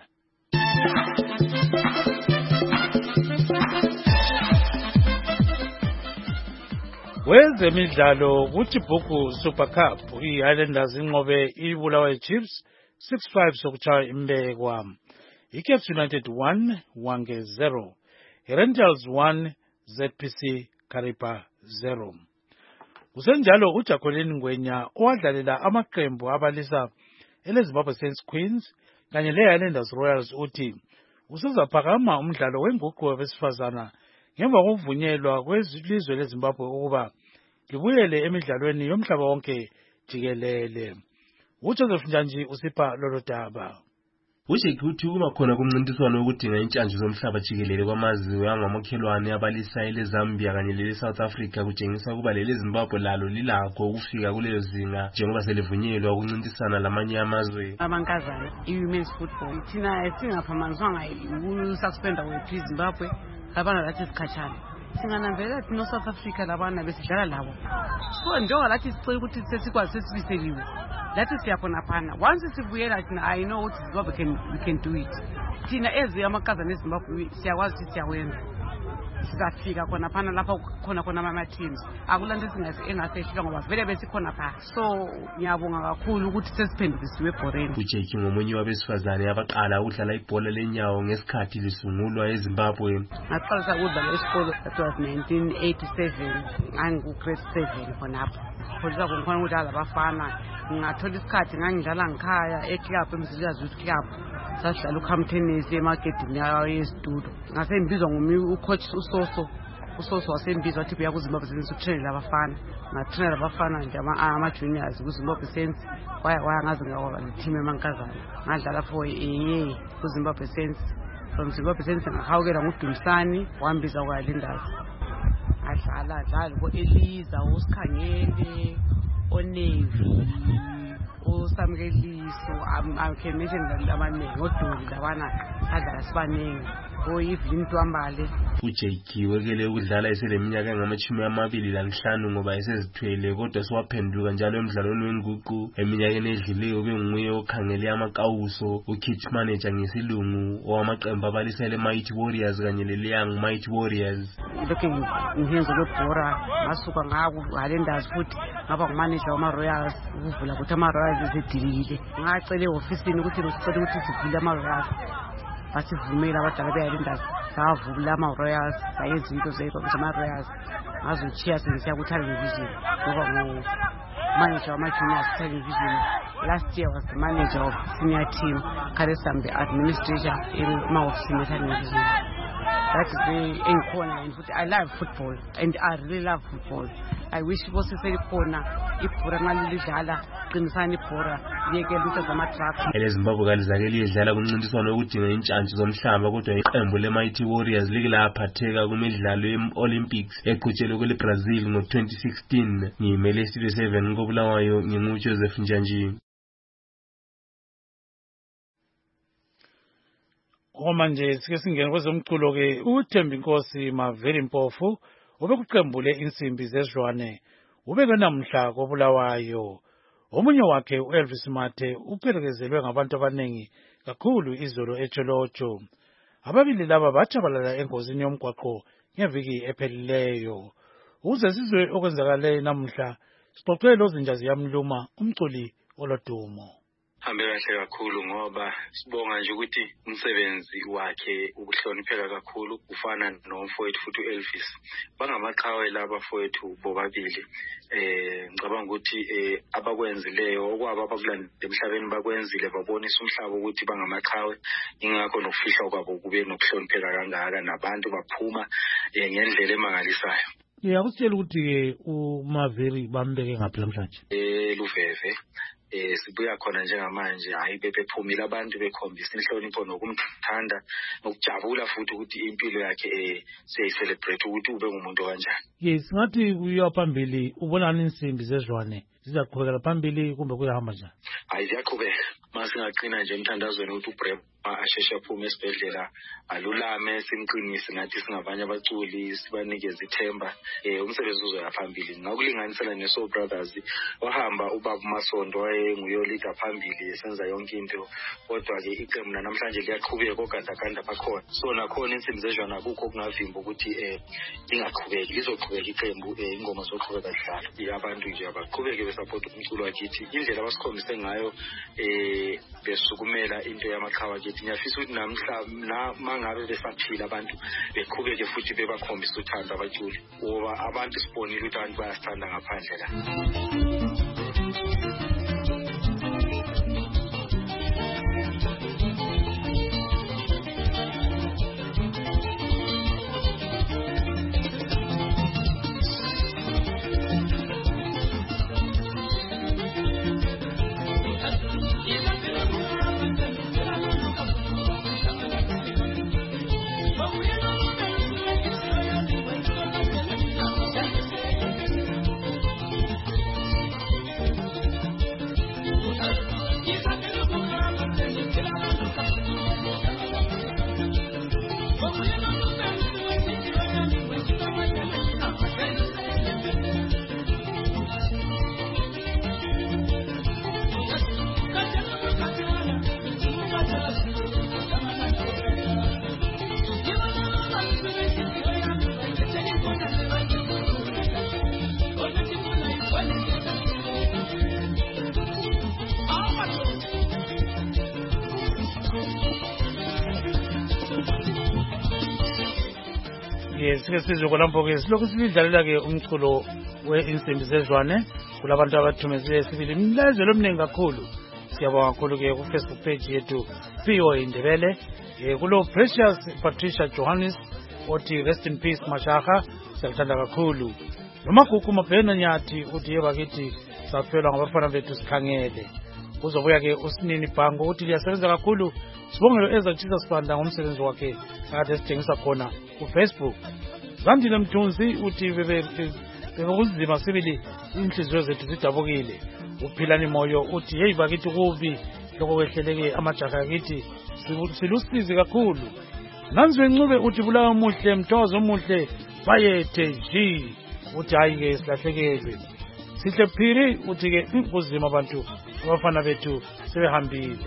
Kwezemidlalo kuthi Bhuku Super Cup i-Highlanders inqobe ibulawayo Chiefs six five sokuchaya imbekwa. I-Caps United one Wange zero. I-Rentals one Z P C Karipa zero. Kusenjalo uJacqueline Ngwenya owadlalela amaqembu abalisa eleZimbabwe Saints Queens kanye le-Highlanders Royals uthi usuzaphakama umdlalo wenguqu wabesifazana ngemva kokuvunyelwa kwelizwe leZimbabwe ukuba libuyele emidlalweni yomhlaba wonke jikelele. uJoseph Njanji usipha lolo daba. Usheki uthi kuba khona kumncintiswano wokudinga intshantshi zomhlaba jikelele kwamazwe angamakhelwane abalisa eleZambia kanye lele-South Africa kutshengisa ukuba leleZimbabwe lalo lilakho ukufika kulelo zinga njengoba selivunyelwa ukuncintisana lamanye amazwe. Amankazana i-women's football thina singaphambaniswanga ukususpenda kwethu iZimbabwe abana lathi sikhatshana singananzelela thina South Africa labana besidlala labo so njengoba lathi sicela ukuthi sesikwazi sesibiseliwe lathi siyakhona phana once sivuyela thina I know ukuthi Zimbabwe can we can do it thina ezi amankazana eZimbabwe siyakwazi ukuthi siyawenza sizafika khona phana lapha khona khona ama teams akulanto singase engasehlwa ngoba vele besikhona pha so ngiyabonga kakhulu ukuthi sesiphendukisiwe ebhoreni. uJeki ngomunye wabesifazane abaqala ukudlala ibhola lenyawo ngesikhathi lisungulwa eZimbabwe. Ngaqalisa ukudlala esikolo that was nineteen eighty-seven ngangu grade seven khonapho kodwa kungikhona ukudlala abafana ngathola isikhathi ngangidlala ngikhaya eclub emzilikazi youth club sasidlala uCamtennis emarketini yayo yestudio ngasembizwa ngumi ucoach uSoso uSoso wasembizwa wathi buya kuZimbabwe Saints utrain labafana ngatrain labafana nje ama juniors kuZimbabwe Saints waya waya ngaze ngawa team emankazana ngadlala for eh kuZimbabwe Saints from Zimbabwe Saints ngahawukela nguDumsani wambiza kwaLinders adlala dlala ko Eliza uSikhangele oNavy uSamkeliso I can mention abaningi odoli labana adlala sibaningi oYevelyn Twambale. uJeki wekele ukudlala eseleminyaka engamachumi amabili lanhlanu ngoba esezithwele kodwa siwaphenduka njalo emidlalweni wenguqu eminyakeni edluleyo benguye okhangele amakawuso ukit manager ngesilungu owamaqembu abalisele Mighty Warriors kanye leLyoung Mighty Warriors. Lokho ngihenza lebhora ngasuka ngaku Highlanders futhi ngaba ngumanager wama Royals ukuvula ukuthi ama Royals ezidilile ngacela eofisini ukuthi ngicela ukuthi sivule ama Royals basivumela abadala beHighlanders savula ama Royals sayenza into zethu ama Royals ngazochiya sengisiya ku television ngoba ngo manager wama juniors television. Last year was the manager of senior team Karesambe administrator in my office television. That is the in corner and I love football and I really love football. I wish it was a corner if for a malidala qinisani phora yekela into zama truck. eleZimbabwe kalizakeli idlala kumncintiswano wokudinga intshantshi zomhlaba kodwa iqembu leMighty Warriors like laphatheka kumidlalo ye-Olympics eqhutshelwe kwele Brazil ngo twenty sixteen. ngimele Studio seven ngobulawayo nginguJoseph Njanji. Manje sike singene kwezomculo ke uThembi Nkosi Maveli Mpofu obekuqembule insimbi zezwane ubeke namhla kobulawayo. Omunye wakhe uElvis Mathe uphelekezelwe ngabantu abanengi kakhulu izolo eCholocho. Ababili laba bachabalala engozini yomgwaqo ngeviki ephelileyo. Uze sizwe okwenzakale namhla sixoxele ozinjazi yamluma umculi olodumo. Hambe kahle kakhulu ngoba sibonga nje ukuthi umsebenzi wakhe ukuhlonipheka kakhulu ufana nomfowethu futhi uElvis bangamaqhawe laba fowethu bobabili. eh ngicabanga ukuthi eh abakwenzileyo okwabo abakulanda emhlabeni bakwenzile babonisa umhlaba ukuthi bangamaqhawe ingakho nokufihla kwabo kube nokuhlonipheka kangaka nabantu baphuma ngendlela emangalisayo. Ngiyakutshela ukuthi ke uMaveli bambeke ngaphi namhlanje? Eh Luveve eh sibuya khona njengamanje hayi bephumile abantu bekhombisa inhlonipho nokumthanda nokujabula futhi ukuthi impilo yakhe eh siyayicelebrate ukuthi ube ngumuntu kanjani. Yes, ngathi kuya phambili ubonani insimbi zezwane zizaqhubekela phambili kumbe kuyahamba njani? Hayi ziyaqhubeka masingaqina nje emthandazweni ukuthi uBrema asheshe aphume esibhedlela alulame simqinise nathi singabanye abaculi sibanikeze ithemba eh umsebenzi uzoya phambili ngakulinganisela neSoul Brothers wahamba ubaba uMasondo wayenguyolika phambili esenza yonke into kodwa ke iqembu namhlanje liyaqhubeka ogandaganda bakhona so nakhona insimbi zezwana kukho kungavimba ukuthi eh ingaqhubeki lizoqhubeka iqembu ingoma zoqhubeka sidlala abantu nje abaqhubeke besupport umculo wakithi indlela abasikhombise ngayo eh besukumela into yamaqhawe kithi ngiyafisa ukuthi namhla mangabe besaphila abantu beqhubeke futhi bebakhombisa uthando abaculi ngoba abantu sibonile ukuthi abantu bayasithanda ngaphandle la. Sike sizwe lapho ke silokhu silidlalela ke umculo weinsimbi zezwane kulabantu abathumezile sibili imlazelo omningi kakhulu siyabonga kakhulu ke ku Facebook page yethu P O Indebele kulo Precious Patricia Johannes othi rest in peace Mashaga siyathanda kakhulu nomagugu mabhena nyathi uthi yebakithi safelwa ngabafana bethu sikhangele uzobuya ke usinini bhango uthi liyasebenza kakhulu sibongelo ezathisa sibanda ngomsebenzi wakhe kade sithengisa khona ku Facebook. Zandile Mthunzi uthi bebe bekuzima sibili inhliziyo zethu zidabukile uphilani moyo uthi hey bakithi kubi lokho kwehleleke amajaha akithi silusizi kakhulu. Nanzwe Ncube uthi bulawa muhle mthozo omuhle bayethe nji uthi hayi ke silahlekelwe. Sihle phiri uthi ke kuzima abantu abafana bethu sebehambile.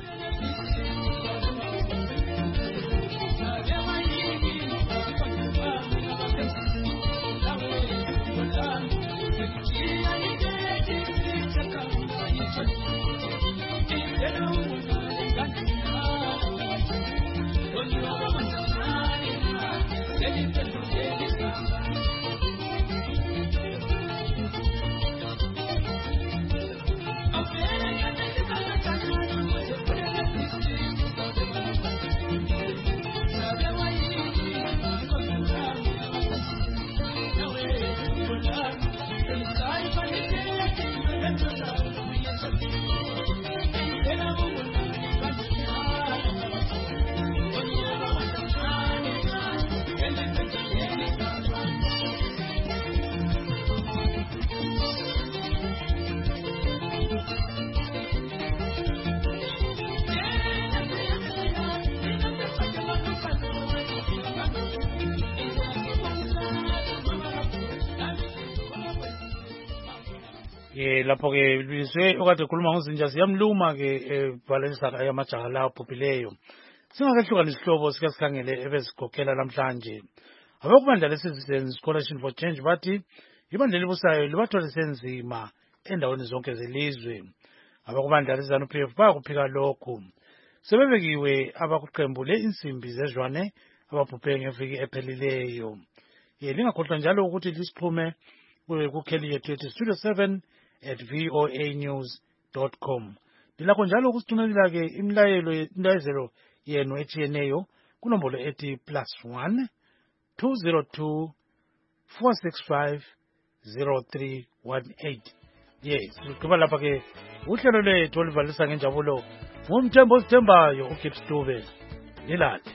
Lapho ke bizwe okade khuluma ngozinja siyamluma ke balenisa amajaha la phuphileyo singakehluka nesihlobo sika sikhangele ebezigokhela namhlanje abakubandla lesizenzi Coalition for Change bathi ibandla libusayo libathole senzima endaweni zonke zelizwe abakubandla lezanu P F bakuphika lokho sebebekiwe abakuqembu leinsimbi zezwane abaphuphe ngeviki ephelileyo lingakhohlwa njalo ukuthi lisixhume kukheli yethu ethi studio seven at voa news dot com. Dilakho njalo ukusithumelela ke imlayelo imlayezelo yenu etshiyeneyo kunombolo ethi plus one two zero two four six five zero three one eight. Yes, sigqiba lapha ke uhlelo lethu oluvalisa ngenjabulo ngumthembo osithembayo uGibbs Dube. Nilade.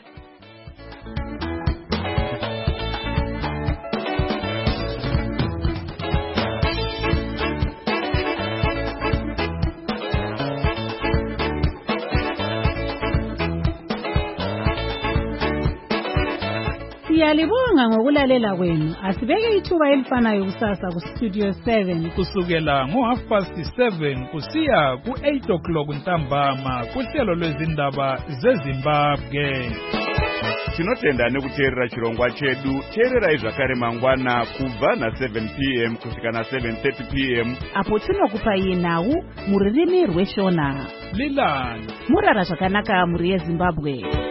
Siyalibonga ngokulalela kwenu. Asibeke ithuba elifanayo kusasa ku Studio seven kusukela ngo half past seven kusiya ku eight o'clock ntambama kuhlelo lwezindaba zeZimbabwe. Tinotenda nekuteerera chirongwa chedu. Teererai zvakare mangwana kubva na seven p m kusvika na seven thirty p m apo tinokupai nhau muririmi rweshona. Lilani murara zvakanaka muri yeZimbabwe.